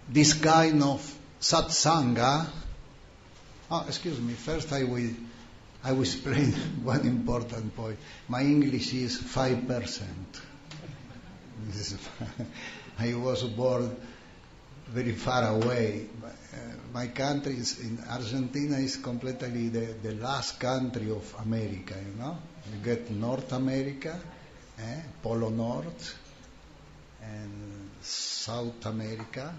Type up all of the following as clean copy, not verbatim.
this kind of satsanga. Excuse me. First, I will explain one important point. My English is 5%. I was born very far away. My country is in Argentina is completely the last country of America. You get North America, Polo North, and South America.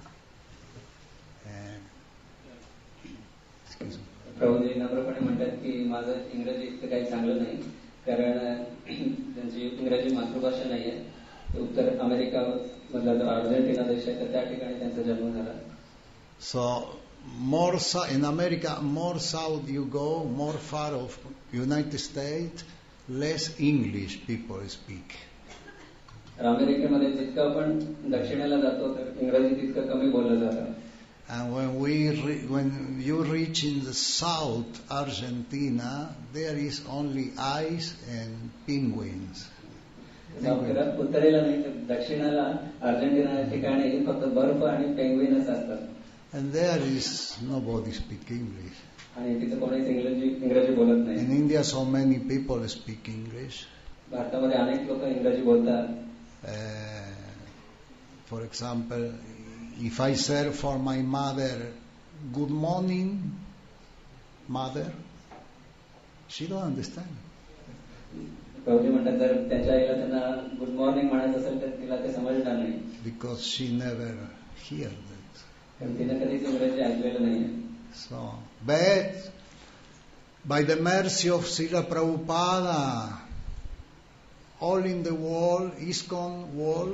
Excuse me. Prabhuji नम्रपणे म्हणतात की माझं इंग्रजी इतकं काही चांगलं नाही कारण त्यांची इंग्रजी मातृभाषा नाही आहे. उत्तर अमेरिका मधला जो अर्जेंटिना देश आहे तर त्या ठिकाणी त्यांचा जन्म झाला. So in America, more south you go, more far of United States, less English people speak. अमेरिकेमध्ये जितकं आपण दक्षिणेला जातो तर इंग्रजी तितकं कमी बोललं जातं. And when you reach in the south Argentina, there is only ice and penguins. उत्तरेला नाही तर दक्षिणेला अर्जेंटिना या ठिकाणी फक्त बर्फ आणि पेंग्विनच असतात. And there is nobody speak English. आणि तिथे कोणीच इंग्रजी बोलत नाही. In India, so many people speak English. भारतामध्ये अनेक लोक इंग्रजी बोलतात. For example, if I say for my mother, "Good morning, mother," she don't understand. Prabhuji म्हणतात जर त्यांच्या आईला त्यांना गुड मॉर्निंग म्हणायचं असेल तर तिला ते समजणार नाही. Because she never heard it. कारण तिने कधीच इंग्रजी ऐकलेलं नाहीये. So, but by the mercy of Srila Prabhupada, all in the world, ISKCON world,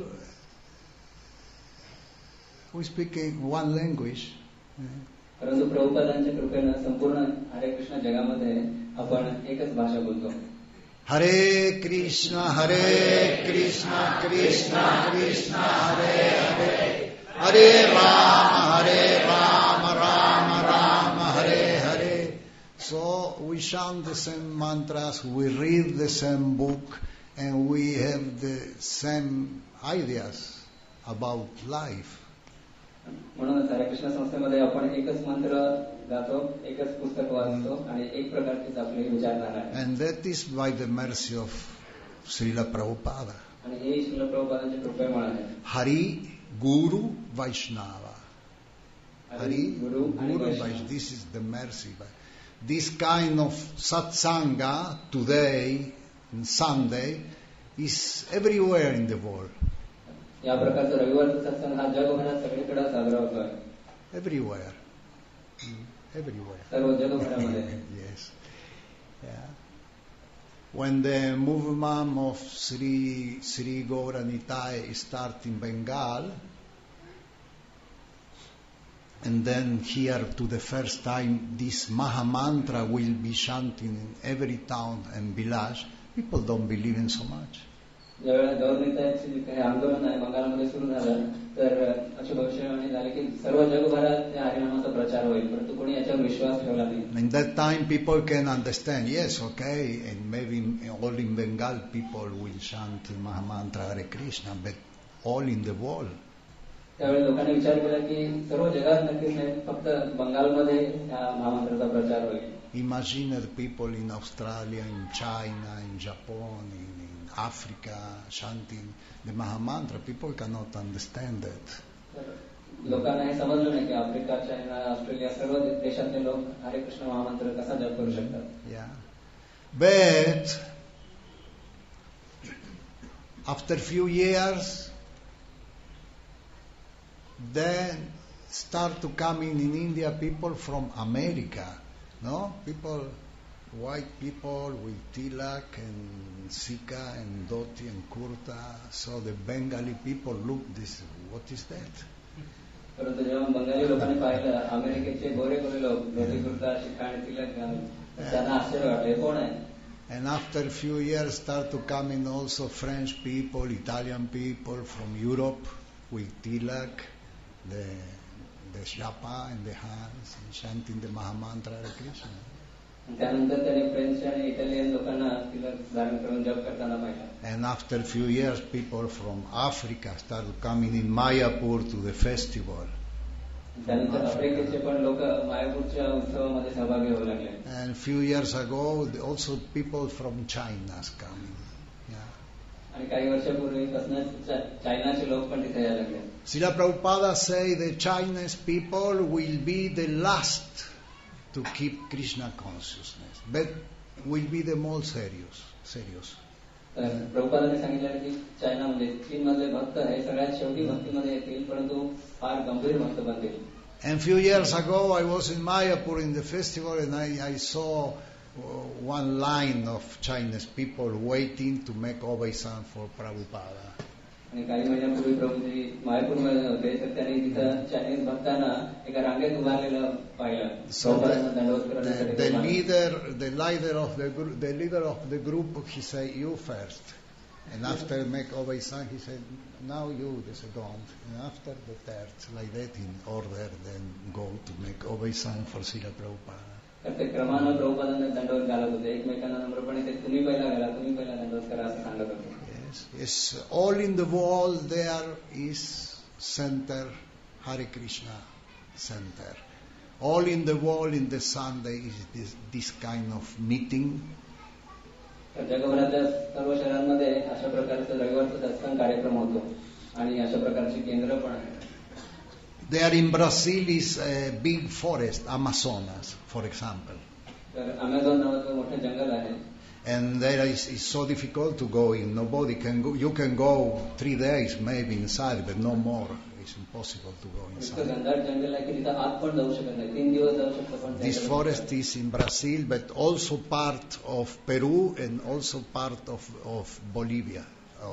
we speaking one language. परंतु प्रभुपादांच्या कृपेने संपूर्ण हरे कृष्ण जगामध्ये आपण एकच भाषा बोलतो. Hare Krishna, Krishna Krishna, Hare Hare, Hare Rama, Rama Rama, Hare Hare. So we chant the same mantras, we read the same book, and we have the same ideas about life. म्हणूनच हरे कृष्ण संस्थेमध्ये आपण एकच मंत्र गातो, एकच पुस्तक वाचतो आणि एक प्रकारचीच आपली विचारधारा आहे. And that is by the mercy of Srila Prabhupada. आणि हे श्रील प्रभुपादांच्या कृपेमुळे आहे. Hari, Guru, Vaishnava. Hari, Guru, Vaishnava. This is the mercy. This kind of satsanga today, on Sunday, is everywhere in the world. या प्रकारचा रविवारचा सत्संग हा जगभरात सगळीकडे साजरा होतोय. Everywhere. सर्व जगभरामध्ये. Yes. Yeah. When the movement of Sri Gaura Nitai start in Bengal, and then here to the first time this Mahamantra will be chanting in every town and village, people don't believe in so much. ज्यावेळेला गौरनीताचे काही आंदोलन आहे बंगालमध्ये सुरू झालं तर अशी भविष्यवाणी झाली की सर्व जगभरात त्या हरिनामाचा प्रचार होईल, परंतु कोणी याच्यावर विश्वास ठेवला नाही. In that time people can understand, yes, okay, and maybe all in Bengal people will chant Mahamantra Hare Krishna, but all in the world. त्यावेळी लोकांनी विचार केला की सर्व जगात नक्कीच नाही, फक्त बंगालमध्ये या महामंत्राचा प्रचार होईल. Imagine the people in Australia, in China, in Japan, in Africa chanting the Mahamantra. People cannot understand that. लोकांना हे समजलं नाही की आफ्रिका, चायना, ऑस्ट्रेलिया सर्व देशातले लोक हरे कृष्ण महामंत्र कसा जप करू शकतात. Yeah. But after few years, then start to come in India people from America. No? People, white people with tilak and sika and dhoti and kurta. So the Bengali people look this, what is that? परंतु जेव्हा बंगाली लोकांनी पाहिलं अमेरिकेचे गोरे गोरे लोक धोती कुर्ता शिका आणि तिलक घालून त्यांना आश्चर्य वाटले, कोण आहे? And after a few years start to come in also French people, Italian people from Europe with tilak, the shapa in the hands, and chanting the Mahamantra Hare Krishna. त्यानंतर त्याने फ्रेंच आणि इटालियन लोकांना तिलक धारण करून जप करताना पाहिलं. And after a few years people from Africa started coming in Mayapur to the festival. त्यानंतर आफ्रिकेचे पण लोक मायापूरच्या उत्सवामध्ये सहभागी होऊ लागले. And a few years ago, also people from China is coming. आणि काही वर्षापूर्वीपासूनच चायनाचे लोक पण तिथे यायला लागले. Srila Prabhupada say the Chinese people will be the last to keep Krishna consciousness, but will be the more serious. तर प्रभुपादांनी सांगितलं की चायना म्हणजे चीन मधले भक्त हे सगळ्यात शेवटी भक्तीमध्ये येतील, परंतु फार गंभीर भक्त बनतील. And few years ago I was in Mayapur in the festival and I saw one line of Chinese people waiting to make obeisance for Prabhupada. आणि काही महिन्यापूर्वी प्रभूजी मायापूरमध्ये होते, तर त्यांनी तिथं चायनीज भक्तांना एका रांगेत उभारलेलं पाहिलं. So the leader of the group, he said, "You first." And after make obeisance, he said, "Now you." They said, "Don't." And after the third, like that in order, then go to make obeisance for Srila Prabhupada. तर ते क्रमानं प्रभुपादांना दंडवत घालत होते, एकमेकांना नम्रपणे ते तुम्ही पहिला घाला, तुम्ही पहिला दंडवत करा असं सांगत होते. Yes, all in the world there is center, Hare Krishna center. All in the world in the Sunday is this kind of meeting. तर जगभरातल्या सर्व शहरांमध्ये अशा प्रकारचा रविवारचा सत्संग कार्यक्रम होतो आणि अशा प्रकारची केंद्र पण आहेत. There in Brazil is a big forest, Amazonas, for example. तर अमेझॉन नावाचं मोठं जंगल आहे. And there is so difficult to go in. Nobody can go. You can go 3 days maybe inside, but no more. It's impossible to go inside. This forest is in Brazil, but also part of Peru and also part of Bolivia.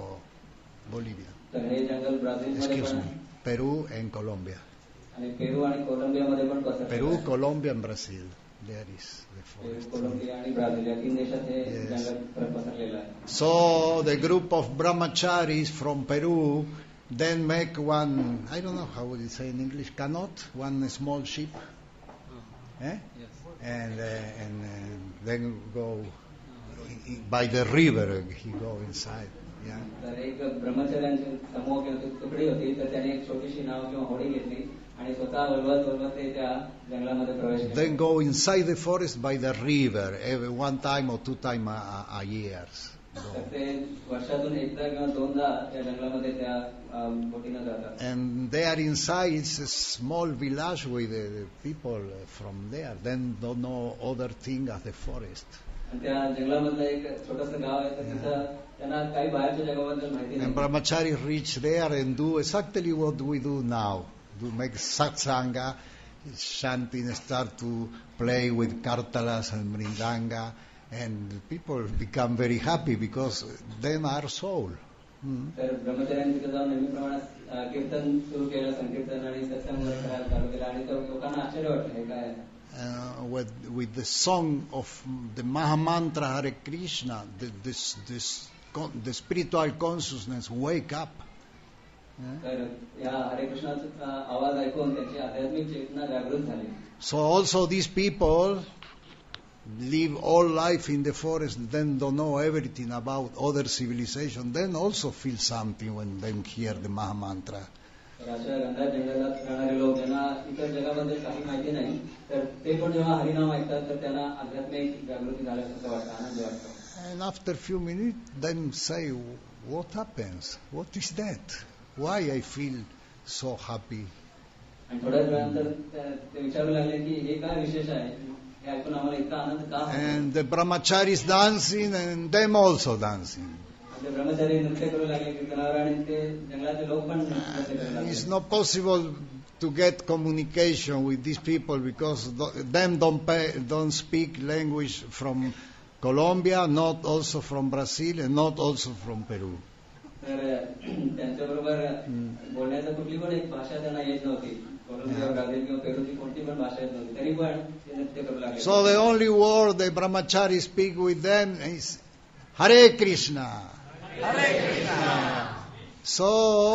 Excuse me, Peru and Colombia. Peru, Colombia and Brazil. There is the forest. Yes. So the group of brahmacharis from Peru then make one, I don't know how would you say in English, canot, one small ship, Yes. and then go by the river. He go inside. Yeah. तर एक ब्रह्मचर्यांची समूह किंवा तुकडी होती, तर त्याने एक छोटीशी नाव किंवा होडी घेतली आणि स्वतः वळवत ते त्या जंगलामध्ये प्रवेश केला. Then go inside the forest by the river every 1 time or 2 times a year. तर ते वर्षातून एकदा किंवा दोनदा त्या जंगलामध्ये त्या बोटीनं जातात. And there inside is a small village with the people from there. Then don't know other thing as the forest. त्या जंगलामधलं एक छोटंसं गाव आहे, तर तिथं त्यांना काही बाहेरच्या जगाबद्दल माहिती नाही. And brahmachari reach there and do exactly what we do now. Do make satsanga, chanting, start to play with kartalas and mridanga, and people become very happy because them are soul. तर ब्रह्मचर्यांनी तिथे जाऊन नेहमीप्रमाणे कीर्तन सुरू केलं, संकीर्तन आणि सत्संग करायला चालू केला आणि लोकांना आश्चर्य वाटलं हे काय. With the song of the Mahamantra Hare Krishna, the spiritual consciousness wake up. तर या हरे कृष्णाचा आवाज ऐकून त्यांची आध्यात्मिक चेतना जागृत झाली. So also these people live all life in the forest, then don't know everything about other civilization, then also feel something when they hear the Mahamantra. तर अशा घनदाट जंगलात राहणारे लोक ज्यांना इतर जगाबद्दल काही माहिती नाही, तर ते पण जेव्हा हरिनाम ऐकतात तर त्यांना आध्यात्मिक जागृती झाल्यासारखं वाटतं, आनंद वाटतो. And after a few minutes, then say, what happens? What is that? Why I feel so happy? आणि थोड्याच वेळानंतर ते विचारू लागले की हे काय विशेष आहे, हे ऐकून आम्हाला इतका आनंद का होतो. And the brahmacharis dancing and them also dancing. ते ब्रह्मचारी नृत्य करू लागले कीर्तनावर आणि ते जंगलाचे लोक पण नृत्य करू लागले. It's not possible to get communication with these people because them don't speak language from Colombia, not also from Brazil, and not also from Peru. तर त्यांच्याबरोबर बोलण्याचा कुठली पण एक भाषा त्यांना येत नव्हती. कोलंबिया, ब्राझील किंवा पेरूची कोणती पण भाषा येत नव्हती, तरी पण ते नृत्य करू लागले. So the only word the brahmachari speak with them is Hare Krishna. Hare Krishna. So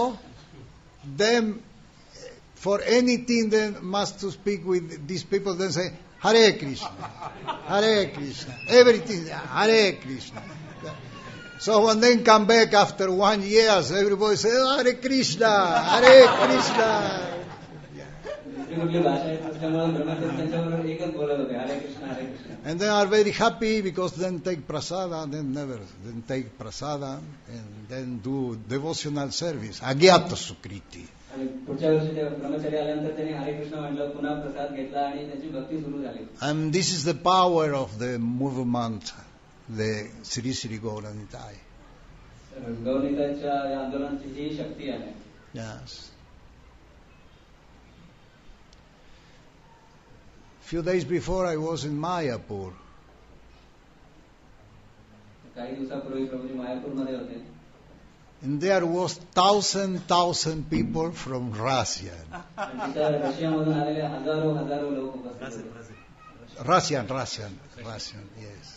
them for anything they must to speak with these people, then say Hare Krishna, Hare Krishna, everything Hare Krishna. So when they come back after 1 year, everybody says Hare Krishna, Hare Krishna. कुठली भाषा येत असल्यामुळे ब्रह्मचारी त्यांच्याबरोबर एकच बोलत होते, हरे कृष्ण हरे Krishna. And they are very happy because then take prasada, then take prasada and then do devotional service. Agyata Sukriti. आणि पुढच्या वर्षी ते ब्रह्मचारी आल्यानंतर त्यांनी हरे कृष्ण म्हटलं, पुन्हा प्रसाद घेतला आणि त्यांची भक्ती सुरू झाली. And this is the power of the movement, the Sri Sri Gauranitai. गौरनीताच्या या आंदोलनाची ही शक्ती आहे. Yes. Few days before I was in Mayapur. काही दिवसापूर्वी प्रभूजी मायापूरमध्ये होते. And there was 1,000 people from Russia. तिथं रशियामधून आलेले हजारो लोक उपस्थित होते. Russian, yes.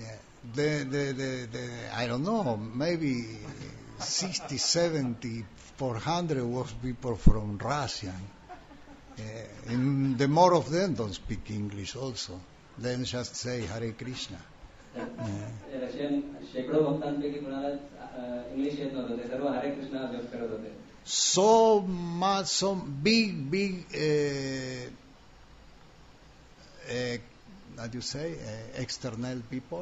Yeah. I don't know, maybe 60, 70, 400 was people from Russia. And the more of them don't speak English also. Then just say Hare Krishna. Russian शेकडो भक्तांपैकी कुणाला English येत नव्हतं, ते सर्व हरे कृष्ण जप करत होते. So much, so big, how do you say, external people,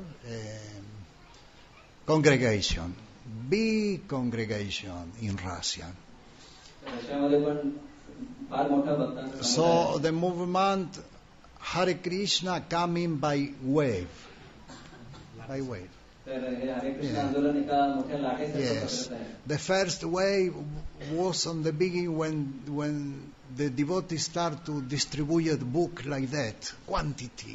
congregation, big congregation in Russia. रशियामध्ये पण फार मोठा भक्तांचा So the movement Hare Krishna coming by wave. तर हे हरे कृष्ण आंदोलन एका मोठ्या लाटेसारखं Yes. पसरत आहे. The first wave was on the beginning when the devotees start to distribute book like that, quantity,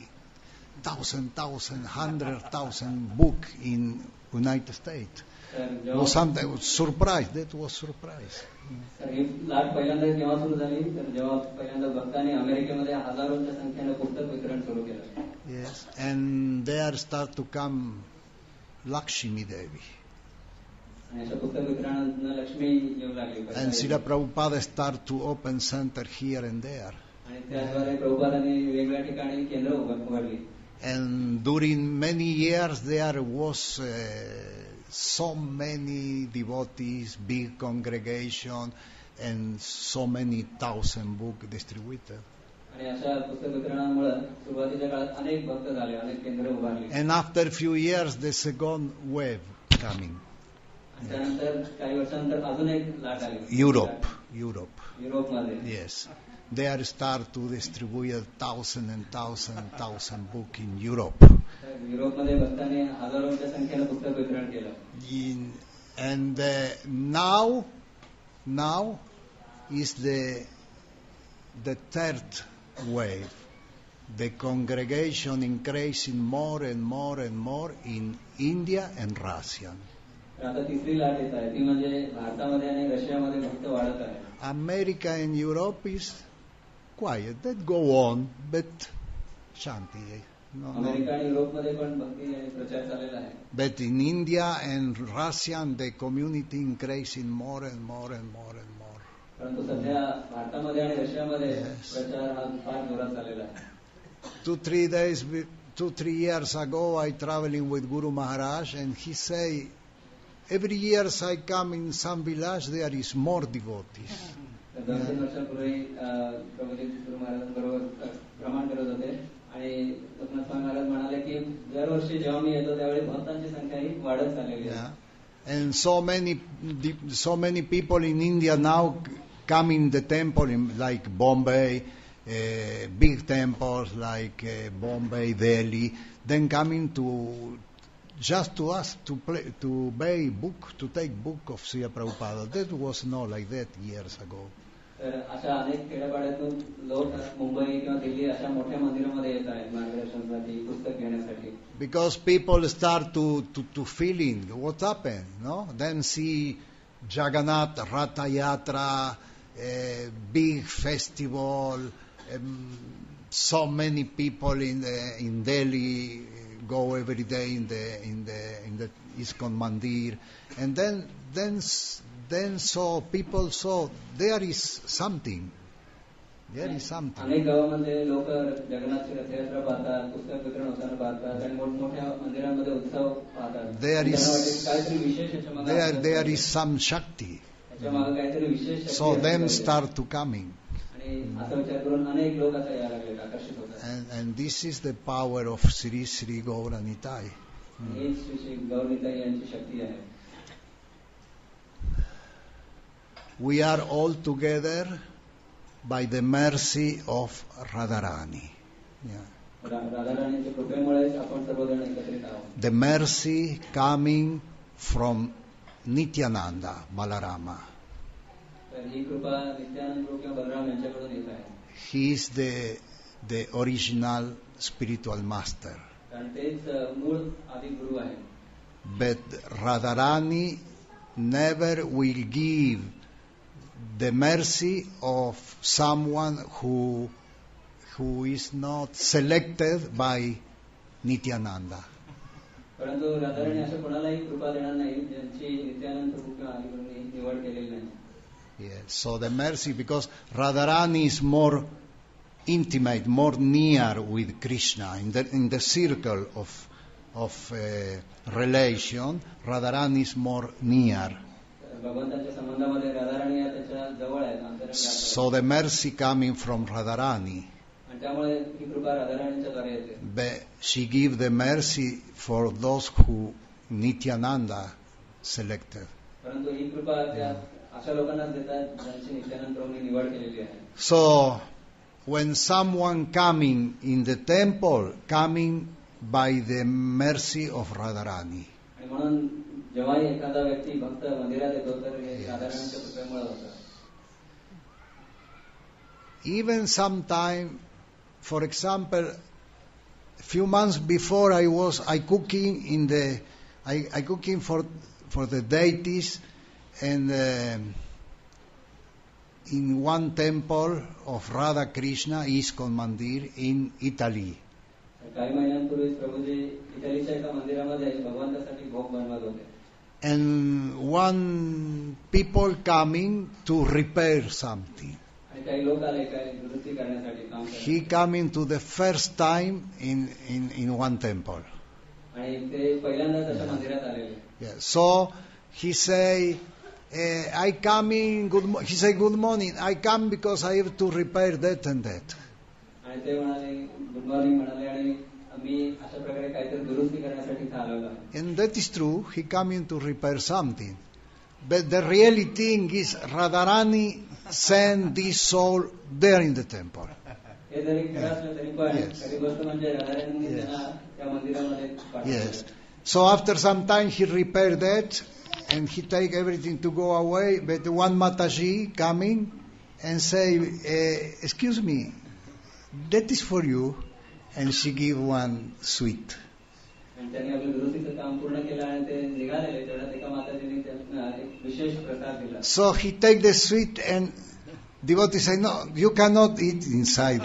100,000 book in United States. तर Was something surprise. That was surprise. ही लाट पहिल्यांदा केव्हा सुरू झाली, तर जेव्हा पहिल्यांदा भक्तांनी अमेरिकेमध्ये हजारोंच्या संख्येनं पुस्तक वितरण सुरू केलं. Yes, and there start to come Lakshmi Devi. आणि अशा पुस्तक वितरणानं लक्ष्मी येऊ लागली. And Srila Prabhupada start to open center here and there. आणि त्याद्वारे प्रभुपादांनी वेगवेगळ्या ठिकाणी केंद्र उघडली. And during many years there was so many devotees, big congregation, and so many thousand books distributed. आणि अशा पुस्तक वितरणामुळे सुरुवातीच्या काळात अनेक भक्त झाले, अनेक केंद्र उभारली. And after a few years the second wave coming. त्यानंतर काही वर्षानंतर अजून एक लाट आली. Europe. युरोपमध्ये. Yes. They start to distribute thousand book in Europe. युरोपमध्ये भक्तांनी हजारोंच्या संख्येनं पुस्तक वितरण केलं. And now is the third wave. The congregation increasing more and more in India and Russia. आता तिसरी लाट येत आहे, ती म्हणजे भारतामध्ये आणि रशियामध्ये भक्त वाढत आहे. America and Europe is quiet. That go on, but shanti. America आणि युरोपमध्ये पण भक्ती आणि प्रचार चाललेला आहे. But in India and Russia, the community increasing more and more. परंतु सध्या भारतामध्ये आणि रशियामध्ये प्रचार हा फार जोरात चाललेला आहे. 2-3 years ago, I traveling with Guru Maharaj, and he say, every year I come in some village, there is more devotees. 2-3 वर्षापूर्वी प्रभूजी गुरु महाराजांबरोबर भ्रमण करत होते आणि लोकनाथ स्वामी महाराज म्हणाले की दरवर्षी जेव्हा मी येतो त्यावेळी भक्तांची संख्या ही वाढत चाललेली आहे. And so many people in India now come in the temple like Bombay, big temples like Bombay, Delhi, then coming just to us to take book of Srila Prabhupada. That was not like that years ago. तर अशा अनेक खेड्यापाड्यातून लोक मुंबई किंवा दिल्ली अशा मोठ्या मंदिरामध्ये येत आहेत मार्गदर्शनासाठी, पुस्तक घेण्यासाठी. Because people start to feeling what happened, no? Then see Jagannath Ratha Yatra, big festival, so many people in Delhi go every day in the ISKCON Mandir, and then so people saw there is something. अनेक गावामध्ये लोक जगन्नाथची रथयात्रा पाहतात, पुस्तक वितरण होताना पाहतात आणि मोठमोठ्या मंदिरांमध्ये उत्सव पाहतात. काहीतरी विशेष There is some Shakti. काहीतरी विशेष. So them start to coming. आणि असा विचार करून अनेक लोक आता यायला लागले, आकर्षित होतात. And this is the power of Sri Sri Gauranitai. ही श्री श्री गौरनिताई यांची शक्ती आहे. We are all together by the mercy of Radharani. Yeah. राधाराणीच्या कृपेमुळेच आपण सर्वजण एकत्रित आहोत. The mercy coming from Nityananda, Balarama. तर ही कृपा नित्यानंद प्रभू किंवा बलराम यांच्याकडून येत आहे. He is the original spiritual master. कारण तेच मूळ आदि गुरु आहे. But Radharani never will give the mercy of someone who is not selected by Nityananda. परंतु राधाराणी अशा कोणालाही कृपा देणार नाही ज्यांची नित्यानंद प्रभू किंवा आदिगुरूंनी निवड केलेली नाही. Yes, so the mercy, because Radharani is more intimate, more near with Krishna in the circle of relation. Radharani is more near. भगवंताच्या संबंधामध्ये राधाराणी या त्याच्या जवळ आहेत. So the mercy coming from Radharani. आणि त्यामुळे ही कृपा राधाराणीच्या द्वारे येते. But she give the mercy for those who Nityananda selected. परंतु ही कृपा त्या अशा लोकांनाच देतात ज्यांची नित्यानंद प्रभूंनी निवड केलेली आहे. So when someone coming in the temple, coming by the mercy of Radharani. आणि म्हणून जेव्हाही एखादा व्यक्ती भक्त मंदिरात येतो तर हे राधाराणीच्या कृपेमुळे होतं. Even sometime, for example, a few months before I cooking for the deities, and in one temple of Radha Krishna, ISKCON Mandir in Italy. काही महिन्यांपूर्वी प्रभूजी इटलीच्या एका मंदिरामध्ये भगवंतासाठी भोग बनवत होते. And one people coming to repair something. आणि काही लोक आले काही दुरुस्ती करण्यासाठी काम करण्यासाठी. He coming to the first time in one temple. आणि ते पहिल्यांदा त्याच्या मंदिरात आलेले. Yeah. So he say, I come in. He say, good morning. I come because I have to repair that and that. आणि ते म्हणाले गुड मॉर्निंग म्हणाले आणि मी अशा प्रकारे काहीतरी दुरुस्ती करण्यासाठी आलेलो आहे. And that is true. He coming to repair something. But the really thing is Radharani sent this soul there in the temple. हे जरी खरं असलं तरी पण खरी गोष्ट म्हणजे राधाराणींनी त्यांना त्या मंदिरामध्ये पाठवले. Yes. So after some time he repaired that and he take everything to go away. But one Mataji coming and say, excuse me, that is for you. And she give one sweet. आणि त्यांनी आपलं दुरुस्तीचं काम पूर्ण केलं आणि ते निघालेले तेवढ्यात एका माताजींनी त्यांना एक विशेष प्रसाद दिला. So he take the sweet and devotee say, no, you cannot eat inside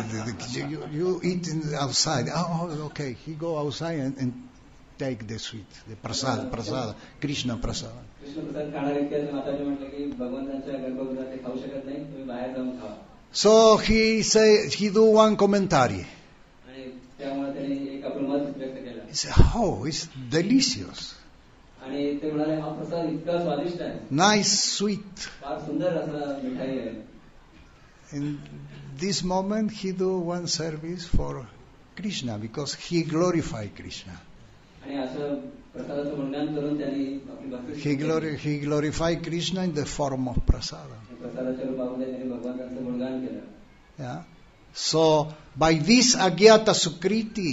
you eat outside. Oh, okay. He go outside and take the sweet, the prasad, Krishna prasad. Krishna Prasad खाणार इतक्यात माताजी म्हटलं की भगवंतांच्या गर्भगृहात ते खाऊ शकत नाही, तुम्ही बाहेर जाऊन खावा. So he do one commentary. आणि त्यामुळे त्यांनी एक आपलं मत व्यक्त केलं. He said, oh, it's delicious. आणि ते म्हणाले हा प्रसाद इतका स्वादिष्ट आहे. Nice, sweet. फार सुंदर असा मिठाई आहे. In this moment, he do one service for Krishna because he glorify Krishna. आणि असं प्रसादाचं गुणगान करून त्यांनी आपली भक्ती He glorify Krishna in the form of prasada. प्रसादाच्या रूपामध्ये त्यांनी भगवंताचं गुणगान केलं. Yeah. So by this Agyata Sukriti,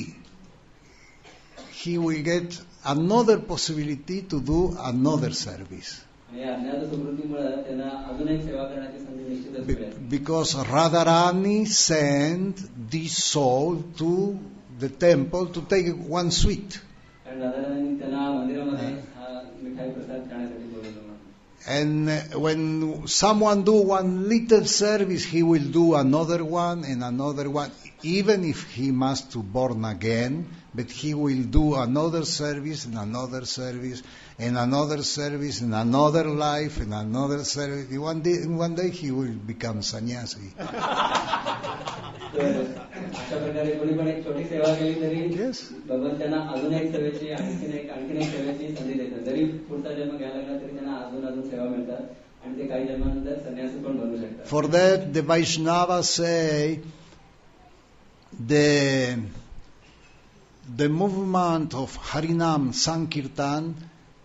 he will get another possibility to do another service. आणि अज्ञात सुकृतीमुळे त्यांना अजून एक सेवा करण्याची संधी निश्चितच मिळेल. Because Radharani sent this soul to the temple to take one sweet. कारण राधाराणी त्यांना मंदिरामध्ये हा मिठाई प्रसाद खाण्यासाठी बोलवलं. And when someone do one little service, he will do another one and another one, even if he must to born again, but he will do another service and another service and another service and another life and another service. One day he will become sannyasi. अशा प्रकारे कोणी पण एक छोटी सेवा केली तरी भगवान त्यांना अजून एक सेवेची आणखीन एक सेवेची संधी देतात. जरी पुढचा जन्म घ्यायला लागला तरी त्यांना अजून सेवा मिळतात आणि ते काही जन्मानंतर संन्यासी पण बनू शकतात. For that, the Vaishnavas say the movement of Harinam Sankirtan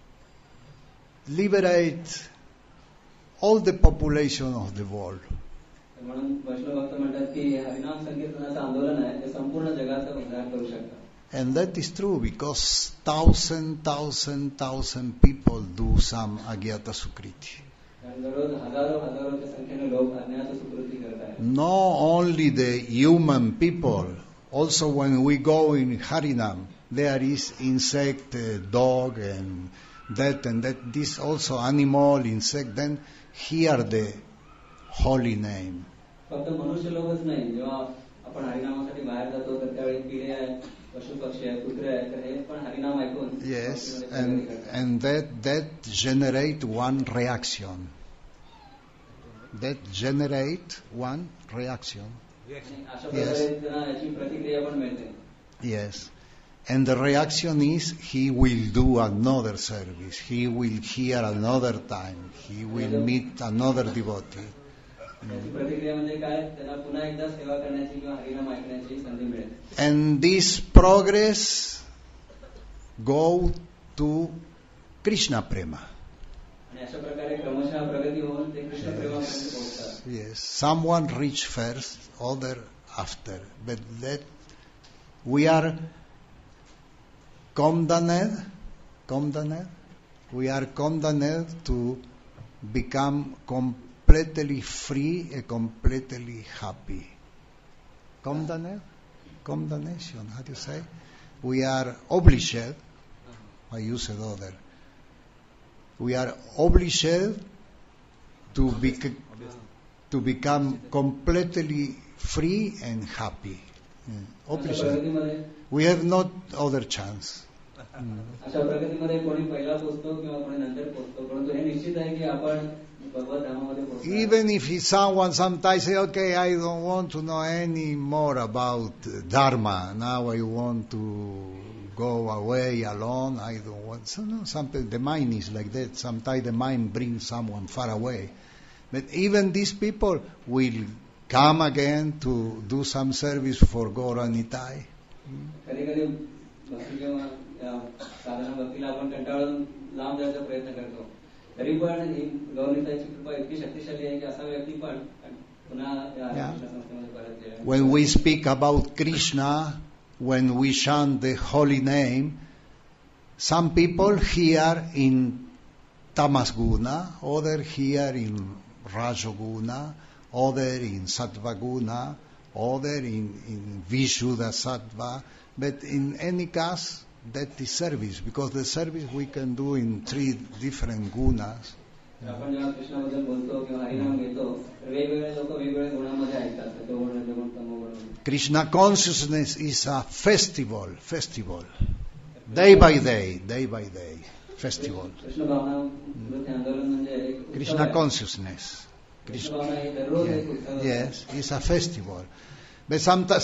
liberate all the population of the world. म्हणून वैष्णव भक्त म्हणतात की हरिनाम संकीर्तनाचं आंदोलन आहे ते संपूर्ण जगाचा उद्धार करू शकतात. And that is true because thousand people do some Agyata Sukriti. दररोज हजारोच्या संख्येने लोक अज्ञात सुकृती करतात. Not only the human people, also when we go in Harinam, there is insect, dog and that, this also animal, insect, then hear the holy name. फक्त मनुष्य लोकच नाही, जेव्हा आपण हरिनामासाठी बाहेर जातो तर त्यावेळी किडे आहेत, पशु पक्षी आहेत, कुत्रे आहेत, तर हे पण हरिनाम ऐकून Yes, and that generate one reaction. That generate one reaction. अशा प्रकारे त्यांना याची प्रतिक्रिया पण मिळते. Yes. And the reaction is he will do another service. He will hear another time. He will meet another devotee. याची प्रतिक्रिया म्हणजे काय, त्यांना पुन्हा एकदा सेवा करण्याची किंवा हरिनाम ऐकण्याची संधी मिळेल. And this progress go to Krishna Prema. आणि अशा प्रकारे क्रमशः प्रगती होऊन ते कृष्ण प्रेमापर्यंत पोहोचतात. Yes, someone reach first, other after. But that we are condemned. We are condemned to become completely free and completely happy. Condemnation, how do you say? We are obliged, I use other. We are obliged to become completely free and happy. Obliged. We have not other chance. अशा प्रगतीमध्ये कोणी पहिला पोहोचतो किंवा कोणी नंतर पोहोचतो, परंतु हे निश्चित आहे की आपण भगवत धामामध्ये पोहोचतो. Even if someone sometimes say, okay, I don't want to know any more about Dharma, now I want to go away alone, I don't want, so no, sometimes the mind is like that, sometimes the mind brings someone far away. But even these people will come again to do some service for Gaura Nitai. कधी भक्ती किंवा साधारण भक्तीला आपण कंटाळून लांब जायचा प्रयत्न करतो, तरी पण ही गौरनिताईची कृपा इतकी शक्तिशाली आहे की असा व्यक्ती पण पुन्हा कृष्ण संस्थेमध्ये परत येईल. When we speak about Krishna, when we chant the holy name, some people hear in Tamas Guna, other hear in Rajoguna, other in Sattva Guna, other in Vishuddha Sattva. But in any case, that is service, because the service we can do in 3 different gunas. आपण जेव्हा कृष्णाबद्दल बोलतो किंवा हरिनाम घेतो, वेगवेगळे लोक वेगवेगळ्या गुणामध्ये ऐकतात. सत्वगुण, रजोगुण, तमोगुण. Krishna consciousness is a festival. Day by day, festival. Krishna भावना वृत्ती आंदोलन म्हणजे Krishna consciousness. कृष्ण भावना ही दररोज एक उत्सव. Yes, it's a festival. But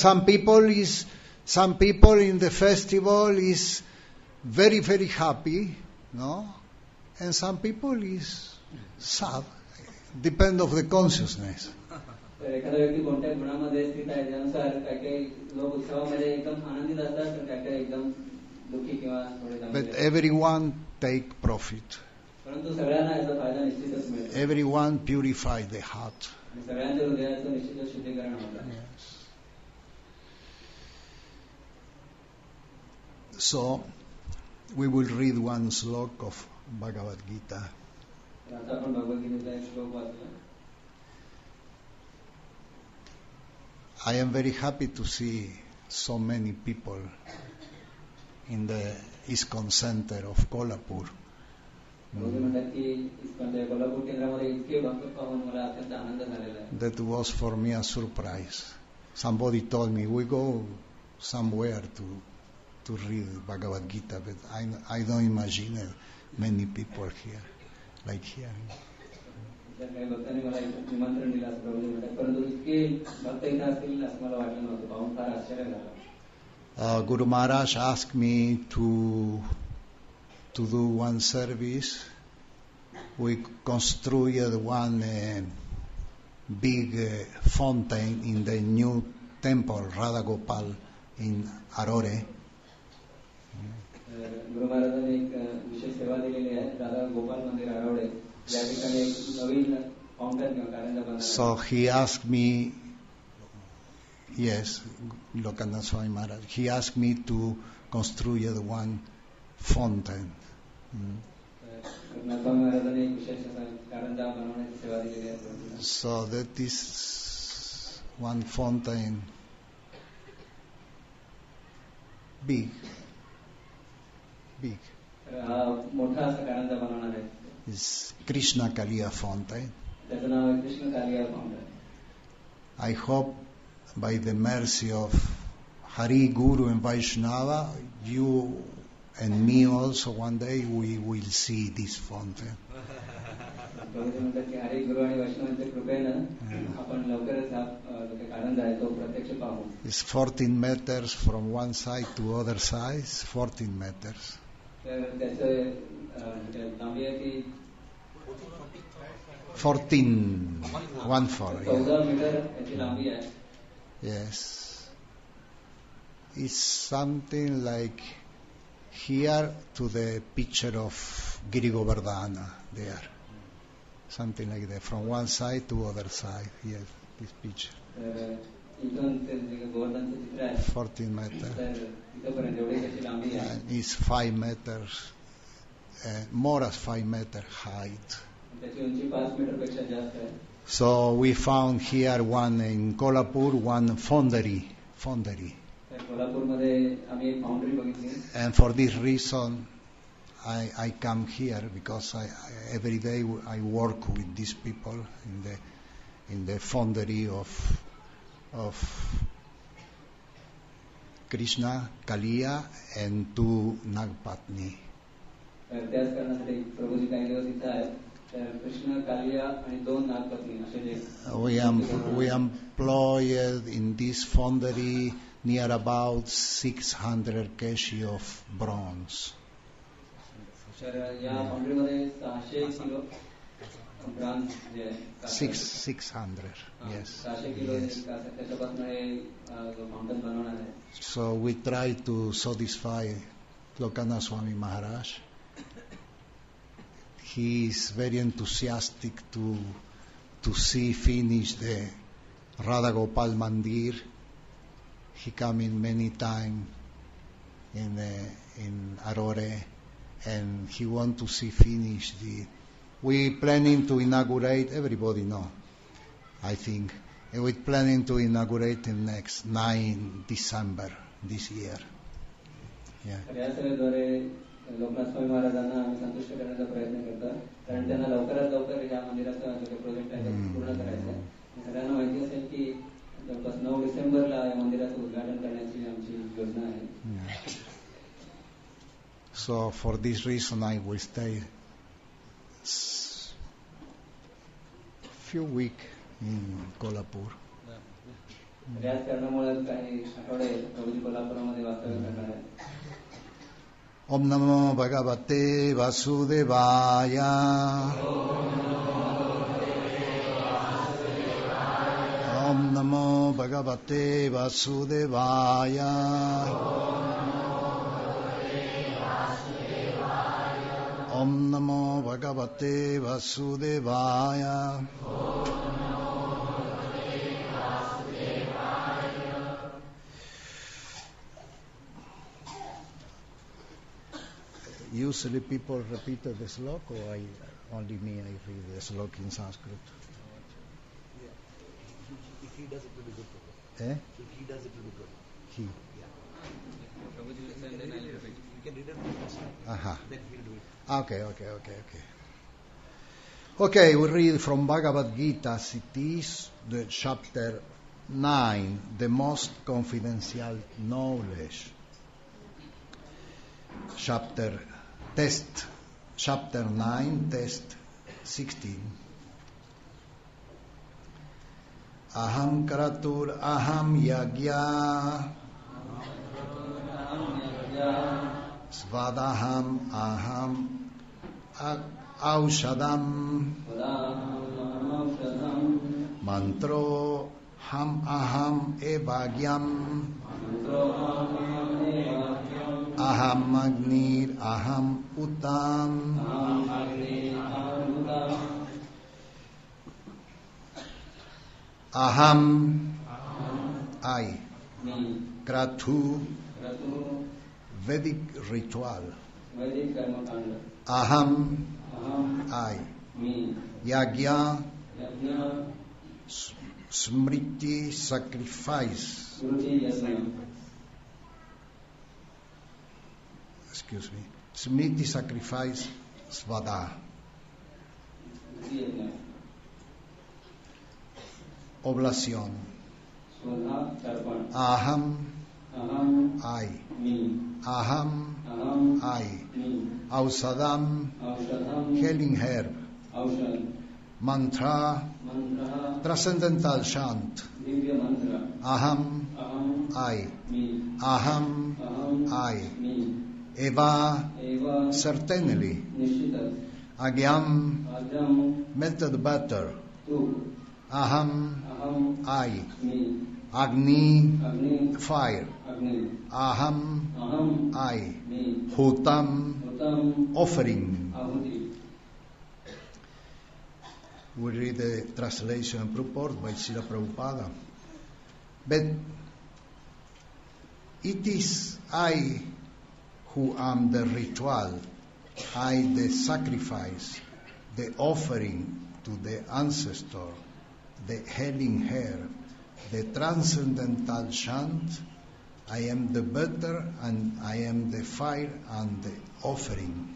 some people in the festival is very, very happy, no? And some people is sad. Depend of the consciousness. एखादा व्यक्ती कोणत्या गुणामध्ये स्थित आहे त्यानुसार काही काही लोक उत्सवामध्ये एकदम आनंदित असतात, तर काही काही एकदम दुःखी किंवा थोडे. But everyone take profit. परंतु सगळ्यांना याचा फायदा निश्चितच मिळतो. Everyone purify the heart. आणि सगळ्यांच्या हृदयाचं निश्चितच शुद्धीकरण होतं. Yes. So, we will read one slok of Bhagavad Gita. आता आपण भगवद्गीतेचा एक श्लोक वाचला. I am very happy to see so many people in the ISKCON center of Kolhapur. म्हणतात की इस्कॉनच्या कोल्हापूर केंद्रामध्ये इतके भक्त पाहून मला अत्यंत आनंद झालेला आहे. That was for me a surprise. Somebody told me, we go somewhere to read Bhagavad Gita, but I don't imagine many people here, like here. काही भक्तांनी मला निमंत्रण दिलं असं प्रभूजी म्हणतात, परंतु इतके भक्त इथं असतील असं मला वाटलं नव्हतं. पाहून फार आश्चर्य झालं. Guru Maharaj asked me to do one service we constructed one big fountain in the new temple, Radha Gopal, in Arore. गुरु महाराजांनी एक विशेष सेवा दिलेली आहे राधा गोपाल मंदिर आरवडे या ठिकाणी एक नवीन फाउंटन किंवा कारंजा बनवला. So he asked me, yes, Lokanath Swami Maharaj, he asked me to construct one fountain. So that is one fountain, big. It's Krishna Kaliya fountain. I hope by the mercy of Hari, Guru and Vaishnava, you and me also one day we will see this fountain. It's 14 meters from one side to other side, 14 meters. 14, 14. Yeah. Yes. It's something like here to the picture of Giri Govardhana there. Something like that, from one side to other side. Yes, this picture. 14 meters. And it's 5 meters, more than 5 meters height. So we found here one in Kolhapur, one fondery. And for this reason, I come here because every day I work with these people in the fondery of Krishna, Kaliya, and two Nagpatni. We employed in this fondery near about 600 kg of bronze. 600, yes. So we try to satisfy Lokanath Swami Maharaj. He is very enthusiastic to see finish the Radha Gopal Mandir. He come in many times in Arore, and he want to see finish the. We planning to inaugurate. Everybody know, I think. And we planning to inaugurate in next 9 December this year. Yeah. Loknath स्वामी महाराजांना आम्ही संतुष्ट करण्याचा प्रयत्न करतो कारण त्यांना लवकरात लवकर या मंदिराचा जो प्रोजेक्ट आहे पूर्ण करायचा आहे. सगळ्यांना माहिती असेल की जवळपास 9 डिसेंबरला या मंदिराचं उद्घाटन करण्याची आमची योजना आहे. So for this reason I will stay few weeks in Kolhapur. याच कारणामुळे काही आठवडे प्रभूजी कोल्हापूरमध्ये वास्तव्य करणार आहे. Om Namo Bhagavate Vasudevaya. Om Namo Bhagavate Vasudevaya. Om Namo Bhagavate Vasudevaya. Usually people repeat the slok, or only me I read the slok in Sanskrit? If he does it will be good. Eh? If he does it will be good. He. Yeah. You can read it first. Aha. Then he'll do it. Okay. Okay, we read from Bhagavad Gita. It is the chapter 9, the most confidential knowledge. Chapter 9, test 16. Aham karatur aham yagya svadaham aham aushadam mantro ham aham evagyam aham agnir aham utam aham I kratu Vedic ritual aham I yagya smriti sacrifice smriti sacrifice svada oblación aham I aham I ausadam healing herb mantra transcendental chant aham I aham I eva certainly agyam melted butter aham I agni fire aham I hutam offering. We read the translation and purport by Srila Prabhupada. But it is I who am the ritual, I the sacrifice, the offering to the ancestor, the healing herb, the transcendental chant. I am the butter and I am the fire and the offering.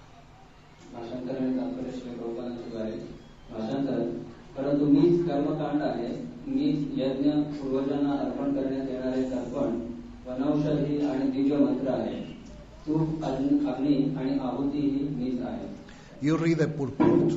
परंतु मीच कर्मकांड आहे, मीच यज्ञ पूर्वजांना अर्पण करण्यात येणारे तर्पण, वनौषधी आणि दिव्य मंत्र आहे. तूप, अग्नी आणि आहुती ही मीच आहे. You read the purport.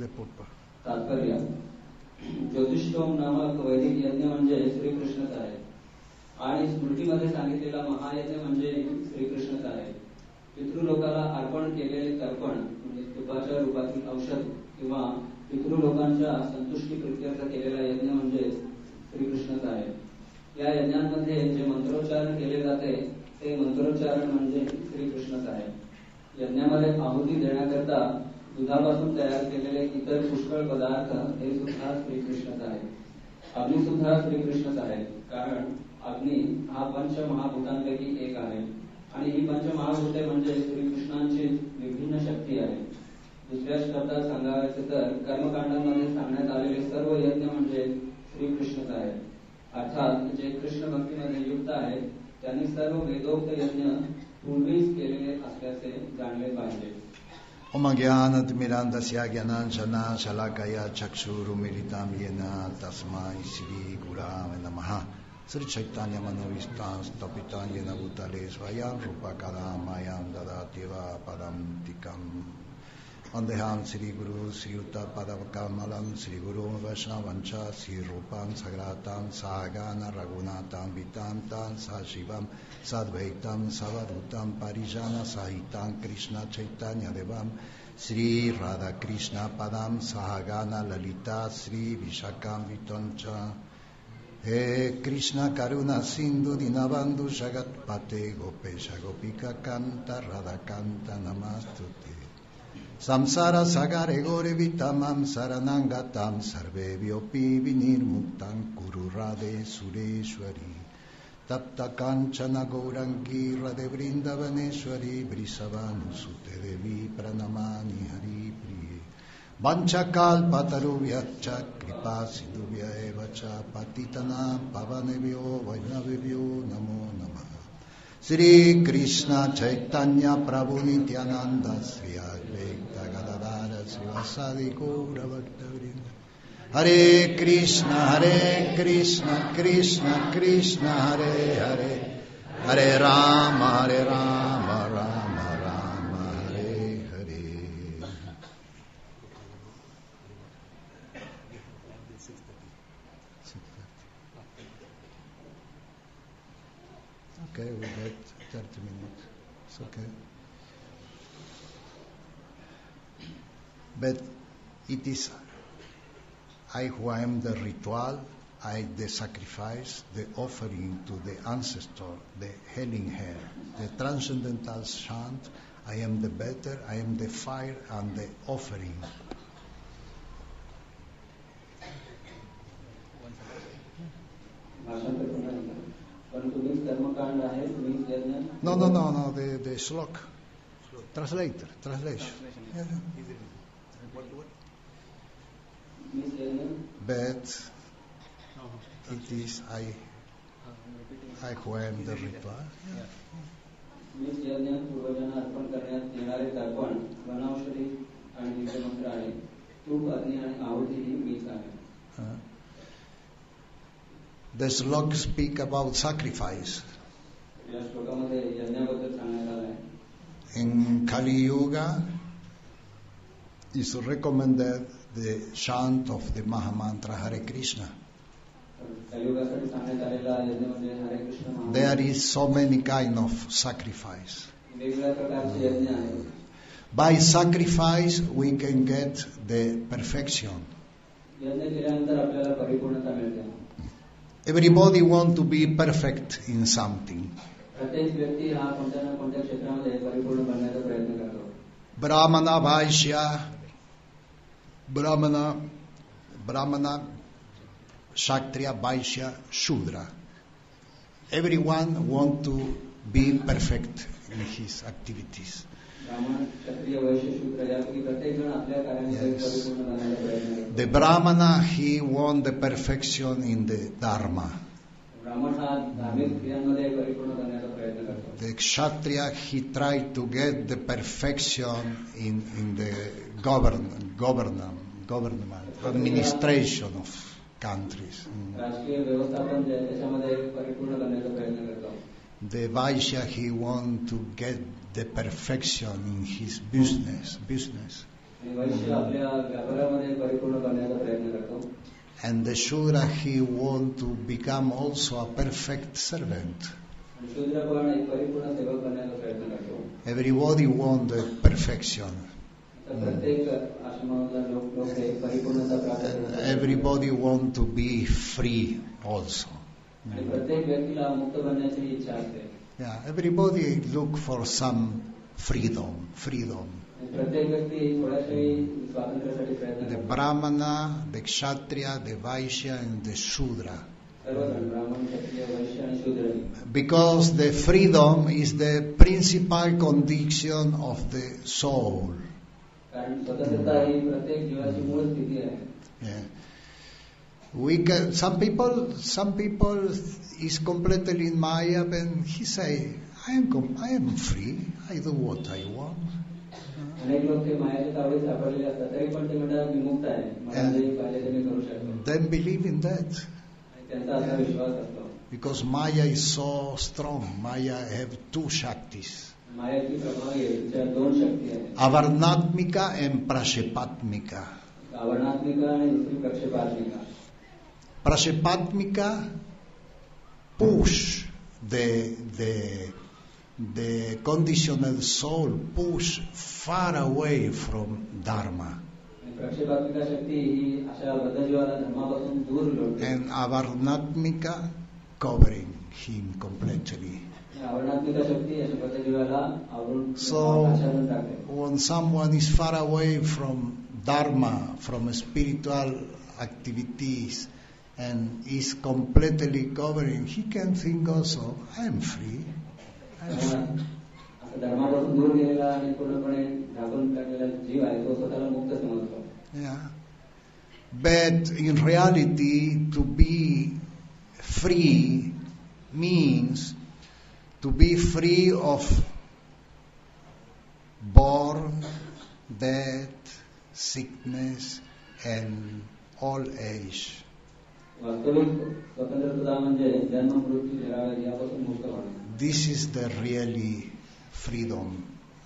तात्पर्य ज्योतिष्टोम नामक वैदिक यज्ञ म्हणजे श्रीकृष्णच आहे आणि स्मृतीमध्ये सांगितलेला महायज्ञ म्हणजे श्रीकृष्णच आहे. पितृलोकाला अर्पण केलेले तर्पण म्हणजे तुपाच्या रूपातील औषध किंवा पितृलोकांच्या संतुष्टी प्रित्यर्थ केलेला यज्ञ म्हणजे श्रीकृष्णच आहे. या यज्ञांमध्ये जे मंत्रोच्चारण केले जाते ते मंत्रोच्चारण म्हणजे श्रीकृष्णच आहे. यज्ञामध्ये आहुती देण्याकरता दुधापासून तयार केलेले इतर पुष्कळ पदार्थ हे सुद्धा श्रीकृष्णच आहे. अग्नी सुद्धा श्रीकृष्णच आहे, कारण अग्नी हा पंचमहाभूतांपैकी एक आहे आणि ही पंचमहाभूते म्हणजे श्रीकृष्णांची विभिन्न शक्ती आहे. दुसऱ्या शब्दात सांगायचे तर कर्मकांडांमध्ये सांगण्यात आलेले सर्व यज्ञ म्हणजे श्रीकृष्णच आहे. अर्थात जे कृष्ण भक्तीमध्ये युक्त आहेत त्यांनी सर्व वेदोक्त यज्ञ पूर्वीच केलेले असल्याचे जाणले पाहिजे. Om Jnanatimirandasya Jnananjana Shalakaya Chakshurumilitam Yena Tasmai Shri Gurave Namaha. Sri Chaitanya Manovistam Stapitam Yena Bhutale Svayam Rupakadam Mayam Dadativa Padam Tikam. Vandeham Sri Guru Sri Uttapadavakamalam Sri Guru Vaishnavancha Sri Rupam Sagratam Sahagana Raghunatam Vitam Sashivam Sadvaitam Savadutam Parijana Sahitam Krishna Chaitanya Devam Sri Radha Krishna Padam Sahagana Lalita Sri Vishakam Vitoncha. He Krishna Karuna Sindhu Dinabandhu Jagat Pate Gopesha Gopika Kanta Radha Kanta Namastuti. Samsara Sagare Gore Vitamam Saranangatam Sarve Vyopi Vinirmuktam Kuru Radhe Sureshwari Tapta Kanchana Gaurangi Radhe Vrindavaneshwari Brisavanu Sute Devi Pranamani Hari Priye Vanchakal Pataruvyacha Kripa Sindhuvya Evacha Patitana Pavanevyo Vainavevyo Namo Namah. Sri Krishna Chaitanya Prabhu Nityananda Sri Advaita Gadadara Srivasadi Gaura Bhaktavrinda. Hare Krishna Krishna Krishna Hare Hare Hare Rama Rama Rama Hare Hare. Okay, we got 30 minutes. It's okay. But it is I who am the ritual, the sacrifice, the offering to the ancestor, the healing hair, the transcendental chant. I am the better, I am the fire and the offering. No, the slok. Translation. Yeah. But it is I who am the ritual. Yeah. The slok speak about sacrifice. In Kali Yuga, is recommended the chant of the Mahamantra Hare Krishna. There is so many kind of sacrifice. By sacrifice we can get the perfection. Everybody want to be perfect in something. Brahmana, Vaishya, Brahmana, Kshatriya, Vaishya, Shudra. Everyone want to be perfect in his activities. Yes. The Brahmana, he want the perfection in the Dharma. The Kshatriya, he tried to get the perfection in the government, administration of countries. The Vaishya, he want to get the perfection in his business. And the Shudra, he want to become also a perfect servant. Everybody want the perfection. Everybody want to be free also. Yeah, everybody look for some freedom. The Brahmana, the Kshatriya, the Vaishya and the Shudra. Because the freedom is the principal condition of the soul. Yeah. We can, some people is completely in Maya and he say, I am free, I do what I want. Then believe in that. Because Maya is so strong. Maya have two Shaktis. Avarnatmika and Prashepatmika. Prashepatmika push the conditional soul, push far away from Dharma. And Avarnatmika covering him completely. So when someone is far away from Dharma, from spiritual activities, and is completely covering, he can think also, I am free. Yeah. But in reality, to be free means to be free of born, death, sickness, and old age. This is the really freedom.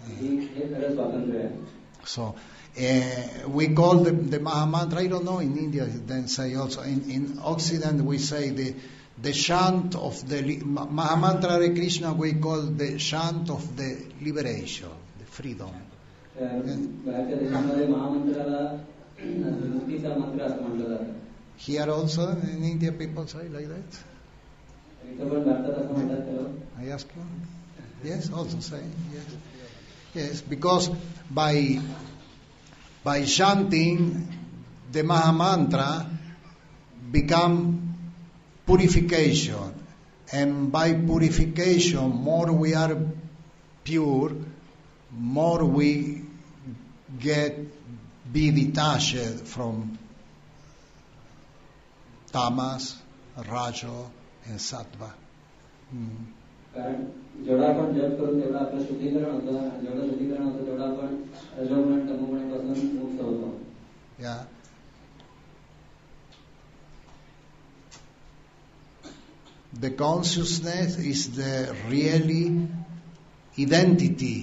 So we call the Mahamantra, I don't know in India, then say also, in Occident we say the chant of the Mahamantra Hare Krishna, we call the chant of the liberation, the freedom. बाहेरच्या देशांमध्ये महामंत्राला मुक्तीचा मंत्र असं म्हटलं जातं. Here also in India people say like that. इथं पण भारतात असं म्हणतात त्याला. I ask you. Yes, also say yes. Yes, because by chanting the Mahamantra become purification, and by purification more we are pure, more we be detached from tamas, rajo and sattva. कारण जेवढा आपण जप करू तेवढा आपलं शुद्धीकरण होतं, आणि जेवढं शुद्धीकरण होतं तेवढा आपण रजोगुण तमोगुणापासून मुक्त होतो. Yeah. The consciousness is the really identity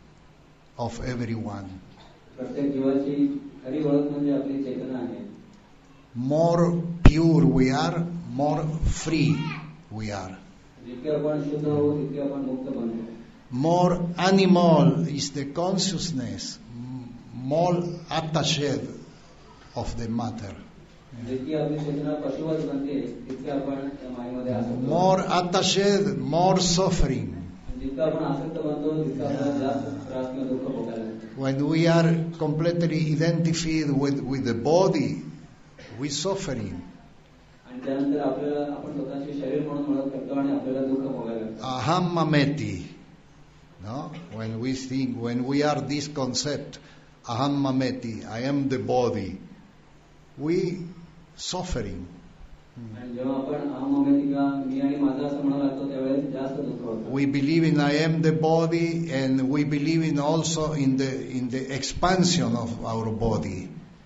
of everyone. प्रत्येक जीवाची खरी ओळख म्हणजे आपली चेतना आहे. More pure we are, more free we are. जितके आपण शुद्ध होऊ तितके आपण मुक्त बनतो. More animal is the consciousness, more attached of the matter. जितकी आपली चेतना पशुवत बनते तितके आपण त्या मायेमध्ये आसक्त होतो. More attached, more suffering. जितकं आपण आसक्त बनतो तितकं आपल्याला जास्त त्रास किंवा दुःख भोगायला लागतं. When we are completely identified with the body, we suffering. आणि त्यानंतर आपल्याला आपण स्वतःचे शरीर म्हणून ओळख करतो आणि आपल्याला दुःख भोगायला लागतं. Aham mameti. No? When we are this concept, aham mameti, I am the body, we suffering. आणि जेव्हा आपण अहममेती किंवा मी आणि माझा असं म्हणायला लागतो त्यावेळेस जास्त दुःख होतं. We believe in I am the body, and we believe in also in the expansion of our body.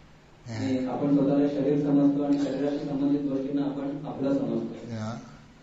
आपण स्वतःला शरीर समजतो आणि शरीराशी संबंधित गोष्टींना आपण आपलं समजतो. Yeah.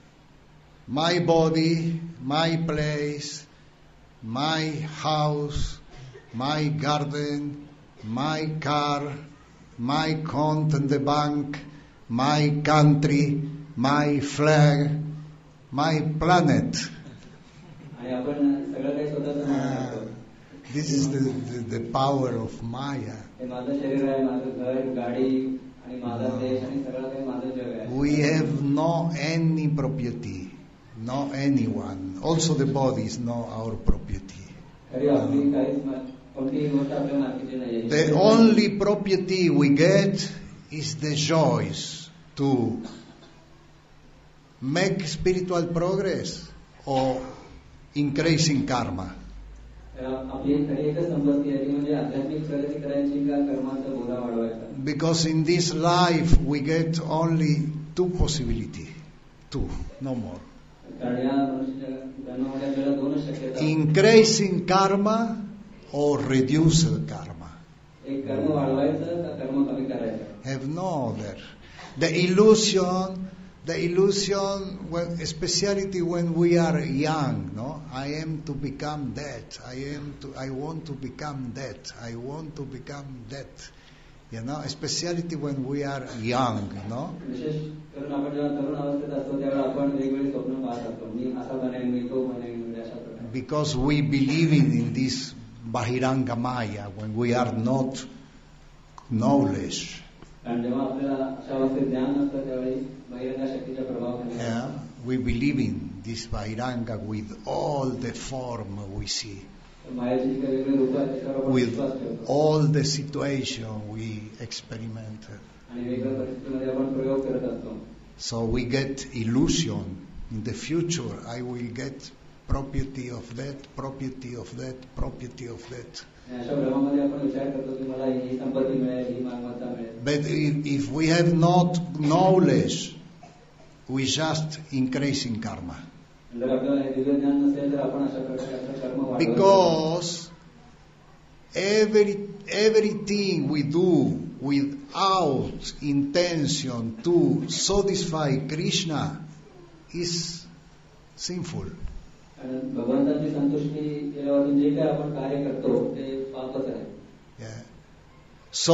My body, my place, my house, my garden, my car, my account in the bank, my country, my flag, my planet. आणि आपण सगळं काही स्वतःच म्हणतो. This is the power of Maya. हे माझं शरीर आहे, माझं घर, गाडी आणि माझा देश आणि सगळं काही माझं जग आहे. We have no any property, no anyone. Also the body is no our property. खरी आपली काहीच कोणतीही गोष्ट आपल्या मालकीची नाहीये. The only property we get is the joys to make spiritual progress or increasing karma. आपली खरी एकच संपत्ती आहे ती म्हणजे आध्यात्मिक प्रगती करायची का कर्माचा बोधा वाढवायचा. Because in this life we get only two possibilities, two, no more. कारण या जन्मामध्ये आपल्याला दोनच शक्यता. Increasing karma or reducing karma. एक कर्म वाढवायचं का कर्म कमी करायचं. Have no other. The illusion, especially when we are young, no? I am to become that. I want to become that. I want to become that. You know, especially when we are young, no? विशेष करून आपण जेव्हा तरुण अवस्थेत असतो त्यावेळेला आपण वेगवेगळी स्वप्न पाहत असतो. मी असा बनेन, मी तो बनेन, अशा प्रकारे. Because we believe in this Bahiranga Maya when we are not knowledge. कारण जेव्हा आपल्याला अशा अवस्थेत ज्ञान नसतं त्यावेळी बहिरंगा शक्तीच्या प्रभावाखाली we believe in this Bahiranga with all the form we see, मायाची जी काही वेगळी रूप आहेत त्याच्यावर आपण with विश्वास ठेवतो all the situation we experimented. आणि वेगळ्या परिस्थितीमध्ये आपण प्रयोग करत असतो. So we get illusion. In the future I will get property of that, property of that, property of that. अशा भ्रमामध्ये आपण विचार करतो की मला ही संपत्ती मिळेल, ही मालमत्ता मिळेल. But if we have not knowledge, we just increasing karma. जर आपल्याला हे दिव्य ज्ञान नसेल तर आपण अशा प्रकारे आपलं कर्म वाढवतो. Because everything we do without intention to satisfy Krishna is sinful. कारण भगवंताची संतुष्टी केल्यावर जे काही आपण कार्य करतो ते पापच आहे. Yeah. So,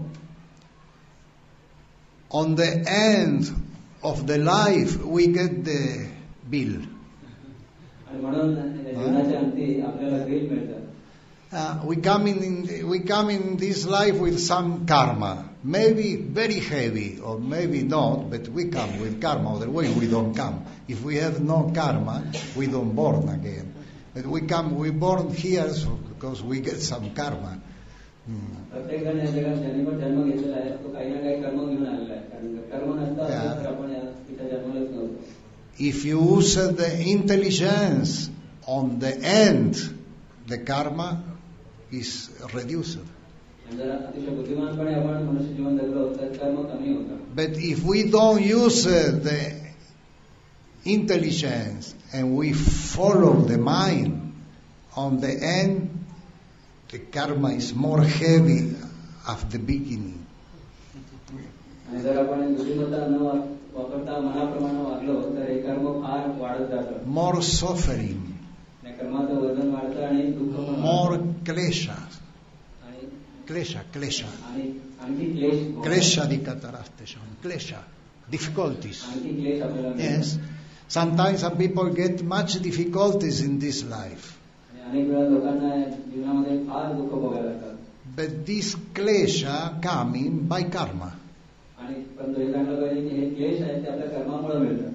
on the end of the life, we get the bill. आणि म्हणून जीवनाच्या अंती आपल्याला बिल मिळतं. We come in this life with some karma, maybe very heavy or maybe not, but we come with karma. Otherwise, we don't come. If we have no karma, we don't born again. But we born here because we get some karma. प्रत्येक जण या जगात ज्याने पण जन्म घेतलेला आहे तो काही ना काही कर्म घेऊन आलेला आहे कारण कर्म नसता तर आपण इथे जन्मलाच नव्हतो. If you use the intelligence on the end, the karma is reduced. जर अतिशय बुद्धिमानपणे आपण मनुष्य जीवन जगलो तर कर्म कमी होतं. But if we don't use the intelligence and we follow the mind, on the end, the karma is more heavy at the beginning. आणि जर आपण बुद्धिमत्ता न वापरता मनाप्रमाणे वागलो तर हे कर्म फार वाढत जातं. More suffering. कर्माचं वजन वाढतं आणि दुःख more klesha. आणि Klesha. आणि आणखी क्लेश Klesha di katarasteshon. Klesha. Difficulties. आणखी क्लेश आपल्याला मिळतात. Yes. Sometimes some people get much difficulties in this life. आणि अनेक वेळा लोकांना जीवनामध्ये फार दुःख भोगायला लागतात. But this klesha coming by karma. आणि पण हे सांगलं पाहिजे की हे क्लेश आहेत ते आपल्या कर्मामुळे मिळतात.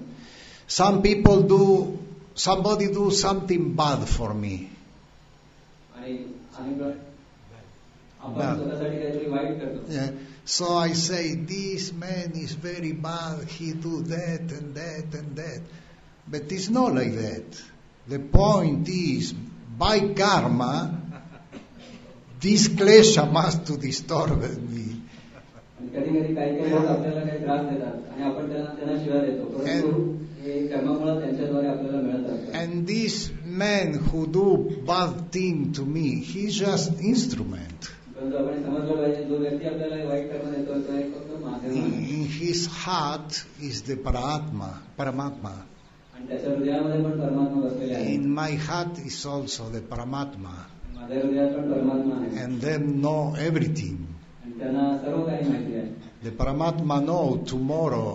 Somebody do something bad for me. आणि अनेक वेळा आपण स्वतःसाठी काहीतरी वाईट करतो. Yeah. So I say, this man is very bad, he do that and that and that. But it's not like that. The point is, by karma, this klesha must to disturb me. कधी कधी काही लोक आपल्याला काही त्रास देतात आणि आपण त्यांना शिव्या देतो परंतु हे कर्मामुळे त्यांच्याद्वारे आपल्याला मिळत असतं. And this man who do bad thing to me, he's just instrument. परंतु आपण समजलं पाहिजे जो व्यक्ती आपल्याला वाईट कर्म देतो तो एक फक्त माध्यम आहे. In his heart is the Paramatma. आणि त्याच्या हृदयामध्ये पण परमात्मा बसलेले आहे. In my heart is also the Paramatma. माझ्या हृदयात पण परमात्मा आहे. And them know everything. आणि त्यांना सर्व काही माहिती आहे. The Paramatma know tomorrow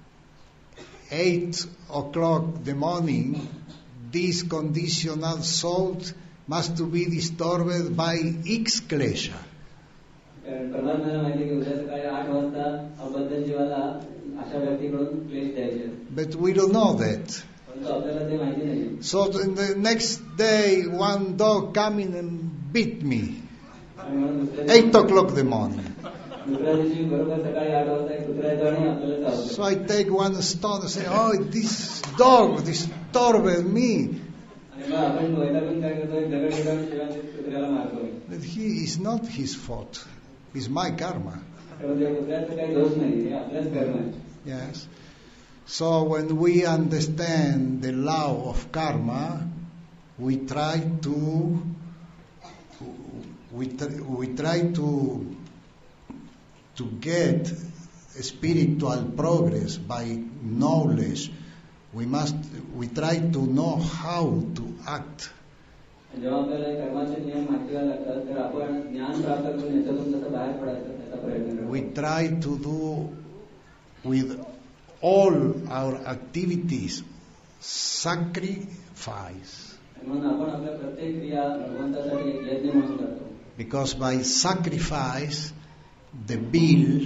8 o'clock the morning this conditional soul must to be disturbed by X klesha. परमात्म्याला माहिती की उद्या सकाळी 8 वाजता अबद्ध जीवाला अशा व्यक्तीकडून क्लेश द्यायचे. But we don't know that. परंतु आपल्याला ते माहिती नाही. So in the next day one dog come in and beat me. 8 o'clock the morning. दुसऱ्या दिवशी बरोबर सकाळी 8 वाजता एक कुत्रा येतो आणि आपल्याला चावतो. So I take one stone and say, oh, this dog disturbed me. आणि मग आपण वैतागून काय करतो एक दगड घेतो आणि शिवाय कुत्र्याला मारतो. But he is not his fault. It's my karma. कुत्र्याचं काही दोष नाही हे आपल्याच कर्म आहे. Yes. So when we understand the law of karma, we try to get spiritual progress by knowledge. We try to know how to act. जेव्हा आपल्याला कर्माचे नियम माहिती व्हायला लागतात तर आपण ज्ञान प्राप्त करून याच्यातून कसं बाहेर पडायचं त्याचा प्रयत्न करतो. We try to do with all our activities sacrifice. म्हणून आपण आपल्या प्रत्येक क्रिया भगवंतासाठी एक यज्ञ म्हणून करतो. Because by sacrifice the bill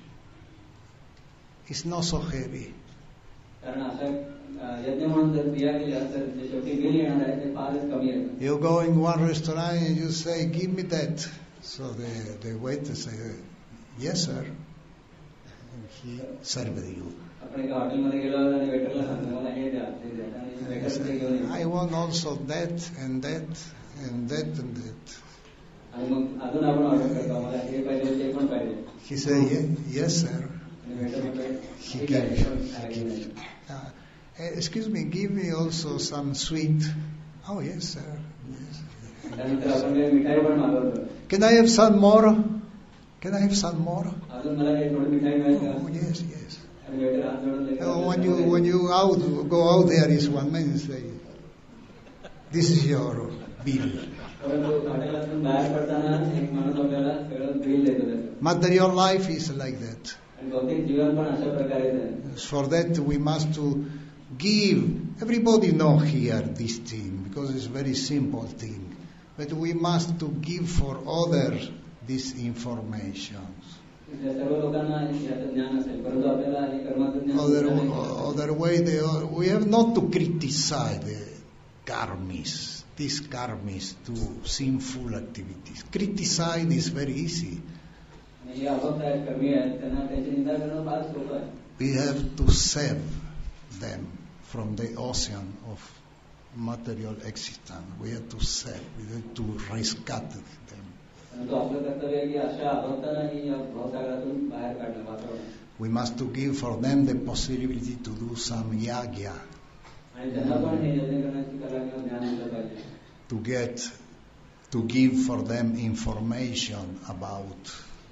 is not so heavy. कारण अशा यज्ञ म्हणून जर क्रिया केल्या तर जे शेवटी बिल येणार आहे ते फारच कमी आहे. You go in one restaurant and you say, give me that. So the waiter say, yes sir. And he served you. आपण एका हॉटेलमध्ये गेलो आणि वेटरला सांगतो मला हे द्या ते द्या आणि वेटर ते घेऊन येतो. I want also that and that and that and that. आणि मग अजून आपण ऑर्डर करतो मला हे पाहिजे ते पण पाहिजे. He said, yes sir. आणि वेटर म्हणतो He gave. Excuse me, give me also some sweet. Oh yes sir. Yes. त्यानंतर आपण मिठाई पण मागवतो. Can I have some more? Can I have some more? अजून मला काही थोडी मिठाई मिळेल का? Oh yes, yes. आणि वेटर हात जोडून देतो. When you go out there is one man and say, this is your bill. परंतु हॉटेलातून बाहेर पडताना एक माणूस आपल्याला सगळं बिल देतो त्याचं. Material life is like that. आणि भौतिक जीवन पण अशा प्रकारे आहे. For that we must to give. Everybody know here this thing because it's very simple thing. but we must to give for others this information. त्या सर्व लोकांना याचं ज्ञान असेल, परंतु आपल्याला हे कर्माचं ज्ञान दुसऱ्या नाही. Other way, we have not to criticize the karmis, these karmis to sinful activities. Criticize is very easy. आणि हे अभक्त आहेत, कर्मी आहेत, त्यांना त्याची निंदा करणं फार सोपं आहे. We have to save them from the ocean of material existence. We have to save, we have to rescue them. परंतु आपलं कर्तव्य आहे की अशा अभक्तांनाही या भवसागरातून बाहेर काढणं, वाचवणं. We must to give for them the possibility to do some yagya, आणि त्यांना पण हे यज्ञ करण्याची कला किंवा ज्ञान दिलं पाहिजे. to give for them information about.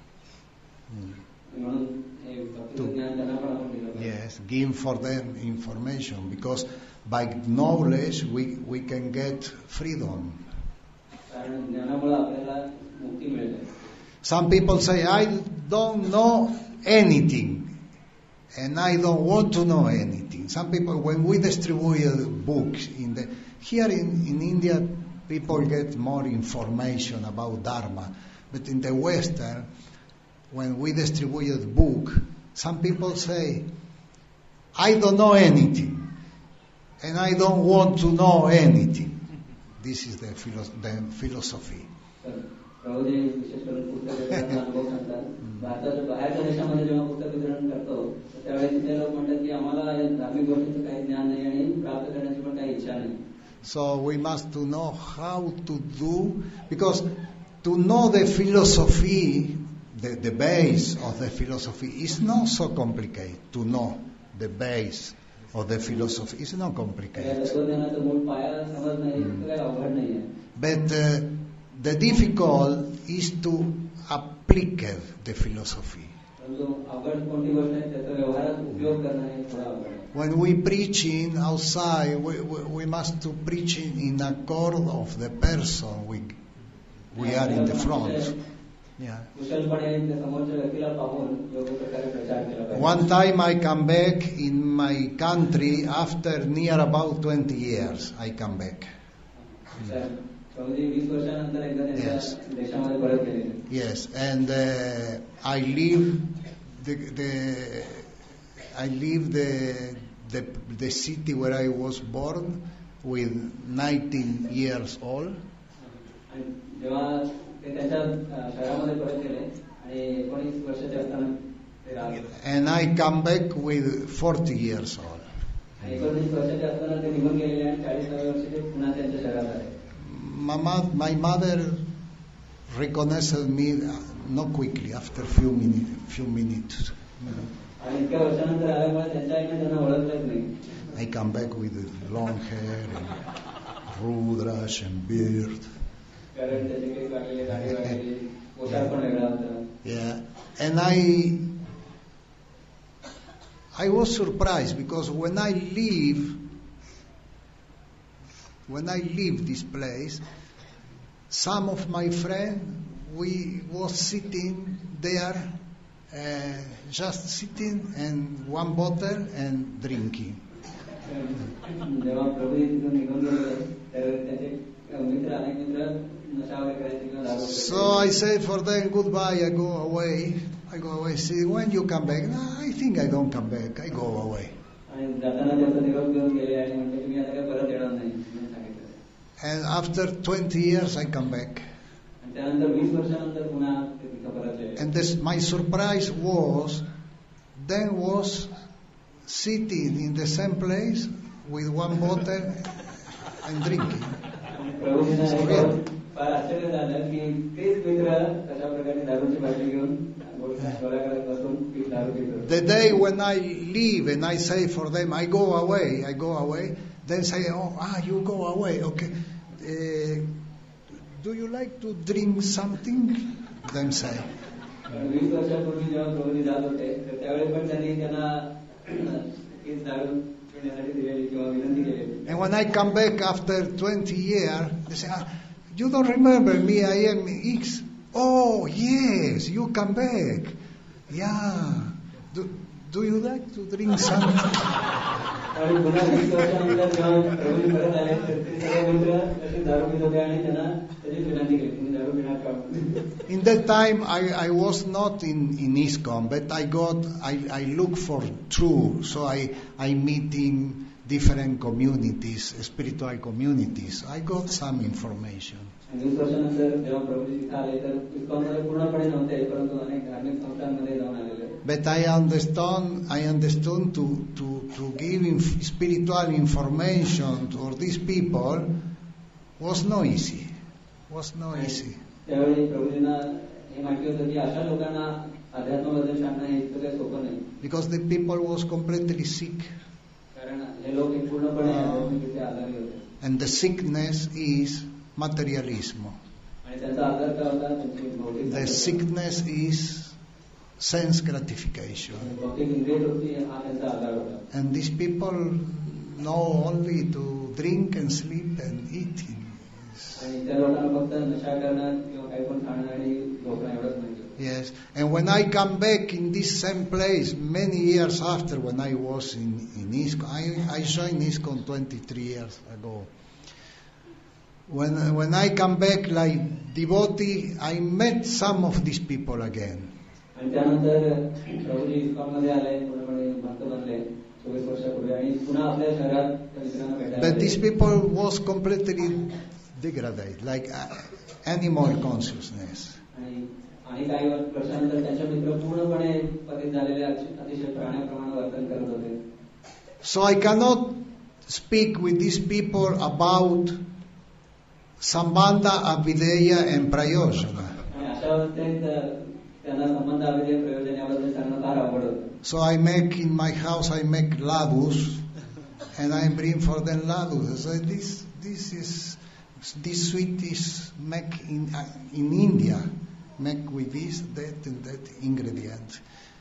म्हणून हे भक्तीचं ज्ञान त्यांना पण आपण दिलं पाहिजे. Yes, give for them information, because by knowledge we can get freedom. कारण ज्ञानामुळे आपल्याला मुक्ती मिळते. Some people say, I don't know anything, and I don't want to know anything. Some people, when we distribute books, here in India, people get more information about Dharma, but in the Western, when we distribute book, some people say, I don't know anything, and I don't want to know anything. This is the philosophy. Prabhuji विशेष करून पुस्तक वितरणाचा अनुभव सांगतात. भारताच्या बाहेरच्या देशामध्ये जेव्हा पुस्तक वितरण करतो, त्यावेळी तिथे लोक म्हणतात की आम्हाला या धार्मिक गोष्टीचं काही ज्ञान नाही आणि प्राप्त करण्याची पण काही इच्छा नाही. So we must to know how to do, because to know the philosophy, the base of the philosophy is not so complicated. To know the base of the philosophy is not complicated. तत्वज्ञानाचा मूळ पाया समजणं हे काही अवघड नाहीये. But the difficult is to apply the philosophy. परंतु अवघड कोणती गोष्ट आहे त्याचा व्यवहारात उपयोग करणं हे थोडं अवघड आहे. When we preaching outside, we must to preaching in accord of the person we are in the front. Yeah. कुशलपणे त्या समोरच्या व्यक्तीला पाहून योग्य प्रकारे प्रचार केला पाहिजे. One time I come back in my country after near about 20 years. I come back. Prabhuji 20 वर्षानंतर एकदा त्यांच्या देशामध्ये परत गेले. Yes, and I leave the city where I was born with 19 years old. आणि जेव्हा ते त्यांच्या शहरामध्ये परत गेले आणि 19 वर्षाचे असताना ते राहिले. And I come back with 40 years old. आणि 19 वर्षाचे असताना ते निघून गेलेले आणि 40व्या वर्षी ते पुन्हा त्यांच्या शहरात आले. My mother recognized me not quickly, after few minutes. आणि इतक्या वर्षानंतर आल्यामुळे त्यांच्या आईने त्यांना ओळखलंच नाही. I come back with long hair and rudrash and beard. कारण त्याचे केस वाढलेले, दाढी वाढलेली, पोशाख पण वेगळा होता. Yeah, and I was surprised, because when I leave this place, some of my friends, we was sitting there, just sitting and one bottle and drinking. जेव्हा प्रभू तिथून निघून गेले तर त्याचे मित्र, अनेक मित्र नशा वगैरे करायचे किंवा दारू. So I said for them, goodbye, I go away. See, when you come back? No, I think I don't come back, I go away. आणि जाताना त्याचा निरोप घेऊन गेले आणि म्हणजे तुम्ही आता काही परत येणार नाही म्हणून सांगितलं. And after 20 years I come back. आणि त्यानंतर 20 वर्षानंतर पुन्हा ते तिथं परत गेले. And my surprise was sitting in the same place with one bottle and drinking. प्रभूजींना फार आश्चर्य झालं की तेच मित्र अशा प्रकारे दारूची बाटली घेऊन गोळा करत बसून दारू पित होते. The day when I leave and I say for them, I go away, then say, you go away, okay. Do you like to drink something? Then say. 20 वर्षापूर्वी जेव्हा प्रभूजी जात होते तर त्यावेळी पण त्यांनी त्यांना हीच दारू पिण्यासाठी दिलेली किंवा विनंती केलेली. And when I come back after 20 years, they say, you don't remember me, I am X. Oh, yes, you come back. Yeah. Do you like to drink something? आणि पुन्हा 20 वर्षानंतर जेव्हा प्रभूजी परत आले तर ते सर्व मित्र असे दारू पित होते आणि त्यांना त्याची विनंती केली तुम्ही दारू पिणार का. In that time, I was not in ISKCON, but I look for truth, so I meet in different communities, spiritual communities. I got some information. 20 वर्षानंतर जेव्हा प्रभूजी तिथे आले तर इस्कॉनमध्ये पूर्णपणे नव्हते परंतु अनेक धार्मिक संस्थांमध्ये जाऊन आलेले. But I understood to give spiritual information to these people was no easy. त्यावेळी प्रभूजींना हे माहिती होतं की अशा लोकांना अध्यात्माबद्दल सांगणं हे इतकं काही सोपं नाही. Because the people was completely sick. कारण हे लोक पूर्णपणे आध्यात्मिकरित्या आजारी होते. And the sickness is materialismo. आणि त्यांचा आजार काय होता त्यांची भौतिक. The sickness is sense gratification. भौतिक इंद्रियतृप्ती हा त्यांचा आजार होता. And these people know only to drink and sleep and eat. आणि त्या लोकांना फक्त नशा करणं किंवा काही पण खाणं आणि झोपणं एवढंच माहिती. Yes, and when I come back in this same place many years after when I was in ISKCON, I joined ISKCON 23 years ago. When I come back like devotee, I met some of these people again. आणि त्यानंतर प्रभूजी इस्कॉनमध्ये आले पूर्णपणे भक्त बनले 24 वर्षापूर्वी आणि पुन्हा आपल्या शहरात त्या मित्रांना भेटायला. But these people was completely degraded, like animal consciousness. आणि काही वर्षानंतर त्यांचे मित्र पूर्णपणे पतित झालेले अतिशय प्राण्याप्रमाणे वर्तन करत होते. So I cannot speak with these people about Sambandha, Abhideya and Prayojana. आणि अशा अवस्थेत त्यांना संबंध अभिधेय प्रयोजन याबद्दल सांगणं फार अवघड होतं. So I make in my house ladus, and I bring for them ladus. So this sweet is make in India, make with this, that, and that ingredient.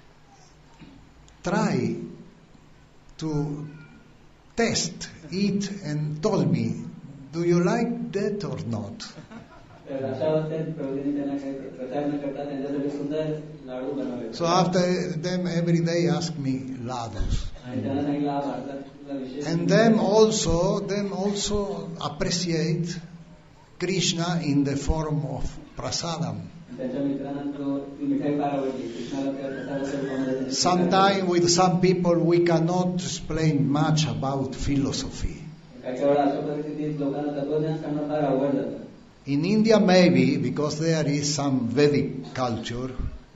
Try to test it and told me, do you like that or not? So after them every day ask me ladus. And them also appreciate Krishna in the form of prasadam. Sometimes with some people we cannot explain much about philosophy. In India maybe, because there is some Vedic culture,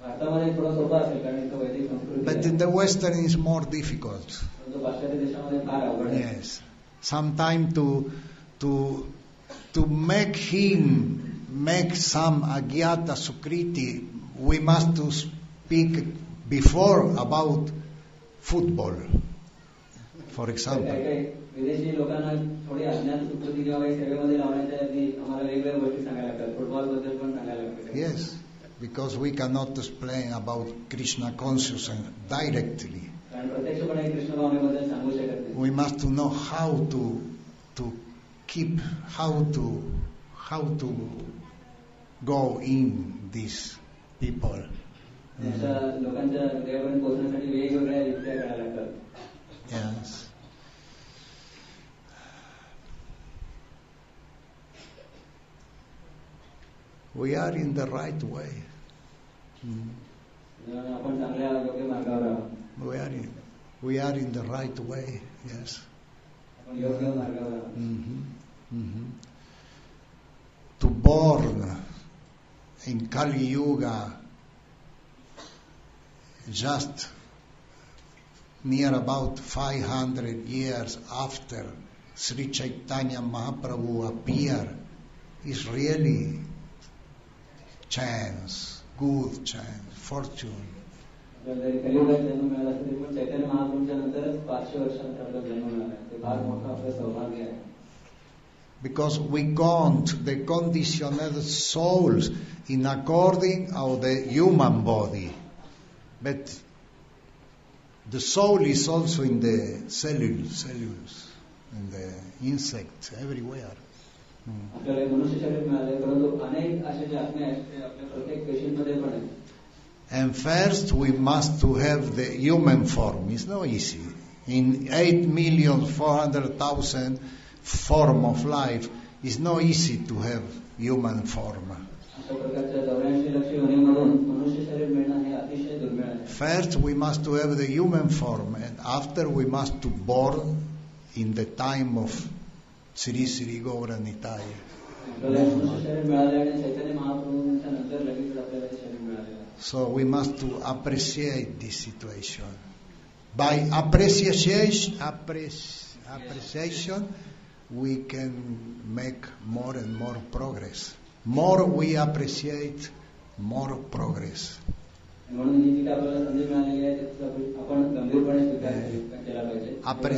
but in the Western is more difficult. Yes. Sometimes to make some agyata sukriti, we must to speak before about football, for example. विदेशी लोकांना थोडी अज्ञात सुकृती किंवा काही सेवेमध्ये लावण्याच्या आधी आम्हाला वेगवेगळ्या गोष्टी सांगायला लागतात. फुटबॉल बद्दल पण सांगायला लागतात. Yes, because we cannot explain about Krishna consciousness directly. कारण प्रत्यक्षपणे कृष्ण भावनेबद्दल सांगू शकत नाही. We must to know how to go in these people. अशा लोकांच्या हृदयापर्यंत पोहोचण्यासाठी वेगवेगळ्या युक्त्या करायला लागतात. Yes. We are in the right way. We are in the right way. Yes. To born in Kali Yuga, just near about 500 years after Sri Chaitanya Mahaprabhu appeared, is really chance, good chance, fortune. Because we count the conditioned souls in according of the human body, but the soul is also in the cells, in the insects, everywhere. And first we must to have the human form. It's not easy. in 8,400,000 form of life, it's not easy to have human form. अशा प्रकारच्या 84 लक्ष योनीमधून मनुष्य शरीर मिळणं हे अतिशय दुर्मिळ आहे. First, we must to have the human form, and after we must to born in the time of Sri Sri Gauranitai. आपल्याला मनुष्य शरीर मिळाले आणि चैतन्य महाप्रभूंच्या नंतर लगेच आपल्याला हे शरीर मिळाले. So we must to appreciate this situation. By appreciation, we can make more and more progress. More we appreciate, more progress. म्हणून ही जी आपल्याला संधी मिळालेली आहे त्याचा आपण गंभीरपणे स्वीकार केला पाहिजे.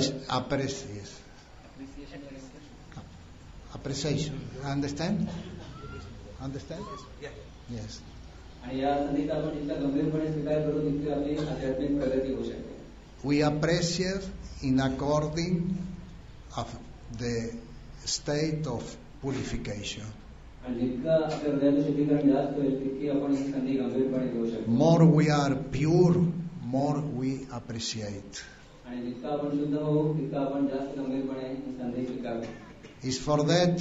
Appreciation. Understand? Understand? Yes. आणि या संधीचा आपण जितका गंभीरपणे स्वीकार करू तितकी आपली आध्यात्मिक प्रगती होऊ शकते. We appreciate in according of the state of purification. आणि जितका आपल्या हृदयाचं शुद्धीकरण जास्त होईल तितकी आपण ही संधी गंभीरपणे घेऊ शकतो. More we are pure, more we appreciate. आणि जितका आपण शुद्ध होऊ तितका आपण जास्त गंभीरपणे ही संधी स्वीकारू. Is for that,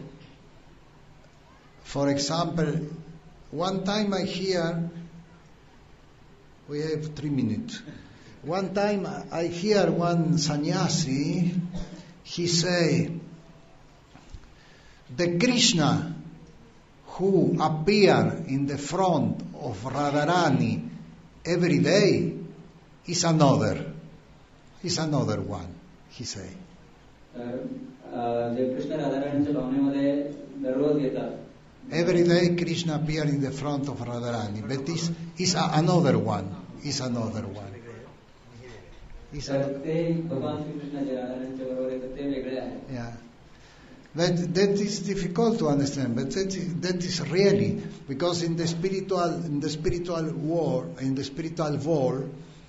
for example, one time I hear, we have 3 minutes. One time I hear one sannyasi, he say, the Krishna who appear in the front of Radharani every day is another one, he say. जे कृष्ण राधाराणीच्या भावनेमध्ये दररोज येतात. Every day Krishna appear in the front of Radharani, but this is another one. Is another one. ते भगवान श्रीकृष्णाचे राधाराणीच्या बरोबर येतात ते वेगळे आहे. Yeah. That is difficult to understand, but that is really because in the spiritual world,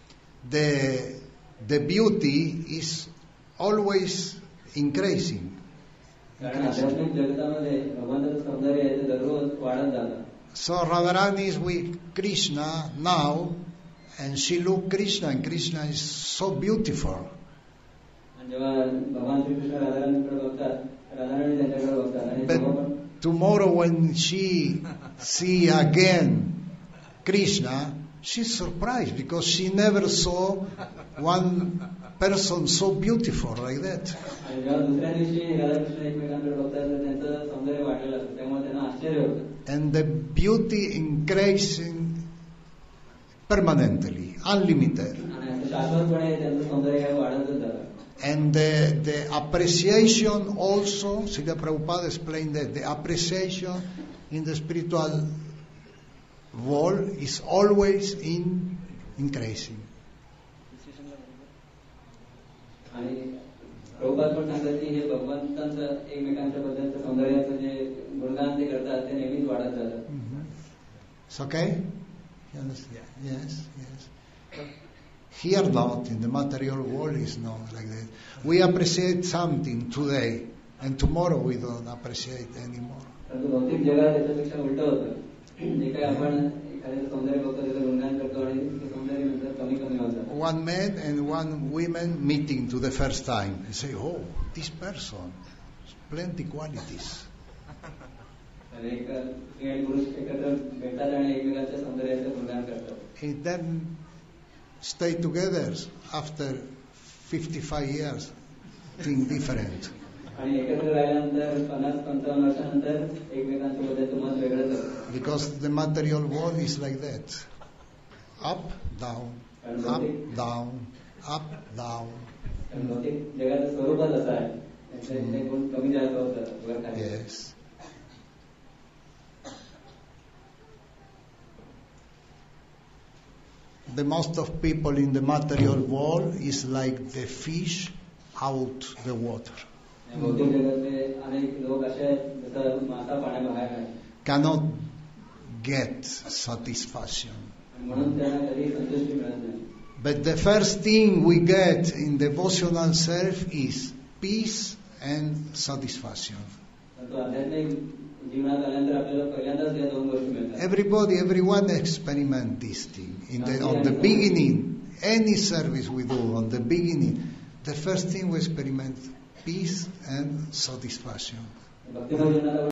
the beauty is always increasing. कारण आध्यात्मिक जगतामध्ये भगवंताचं सौंदर्य आहे ते दररोज वाढत जातं. So Radharani is with Krishna now, and she look Krishna, and Krishna is so beautiful. आणि जेव्हा भगवान श्रीकृष्ण राधाराणीकडे बघतात, राधाराणी त्यांच्याकडे बघतात आणि But tomorrow when she see again Krishna, she's surprised because she never saw one person so beautiful like that. आणि जेव्हा दुसऱ्या दिवशी राधाकृष्ण एकमेकांकडे बघतात तर त्यांचं सौंदर्य वाढलेलं असतं त्यामुळे त्यांना आश्चर्य होतं. And the beauty increasing permanently, unlimited. आणि असं शाश्वतपणे त्यांचं सौंदर्य वाढतच जातं. And the appreciation also, Srila Prabhupada explained that the appreciation in the spiritual world is always increasing. आणि प्रभुपाद पण सांगतात की हे भगवंतांचं एकमेकांच्या बद्दलचं सौंदर्याचं जे गुणगान ते करतात ते नेहमीच वाढत जातं. It's okay? You understand? Yes. Here not, in the material world is not like that. We appreciate something today, and tomorrow we don't appreciate anymore. परंतु भौतिक जगात त्याच्यापेक्षा उलट होतं. जे काही आपण एखाद्याचं सौंदर्य बघतो त्याचं गुणगान करतो आणि ते सौंदर्य नंतर कमी होतं. One man and one woman meeting to the first time. You say, oh, this person, plenty qualities. तर एक स्त्री आणि पुरुष एकत्र भेटतात आणि एकमेकांच्या सौंदर्याचं गुणगान करतात. And then stay together after 55 years, think different. आणि एकत्र राहिल्यानंतर 50-55 वर्षानंतर एकमेकांच्या बद्दलचं मत वेगळंच असतं. Because the material world is like that. Up, down, up, down, up, down. कारण भौतिक जगाचं स्वरूपच असं आहे. त्यांचे गुण कमी जास्त होतात वर खाली. Yes. The most of people in the material world is like the fish out the water. भौतिक जगातले अनेक लोक असे आहेत जसं मासा पाण्याबाहेर आहे. Cannot get satisfaction. म्हणून त्यांना कधी संतुष्टी मिळत नाही. But the first thing we get in devotional self is peace and satisfaction. परंतु आध्यात्मिक जीवनात आल्यानंतर आपल्याला पहिल्यांदाच या दोन गोष्टी मिळतात. Everyone experiment this thing. On the beginning, any service we do, on the beginning, the first thing we experiment peace and satisfaction. भक्तिभाव जीवनाला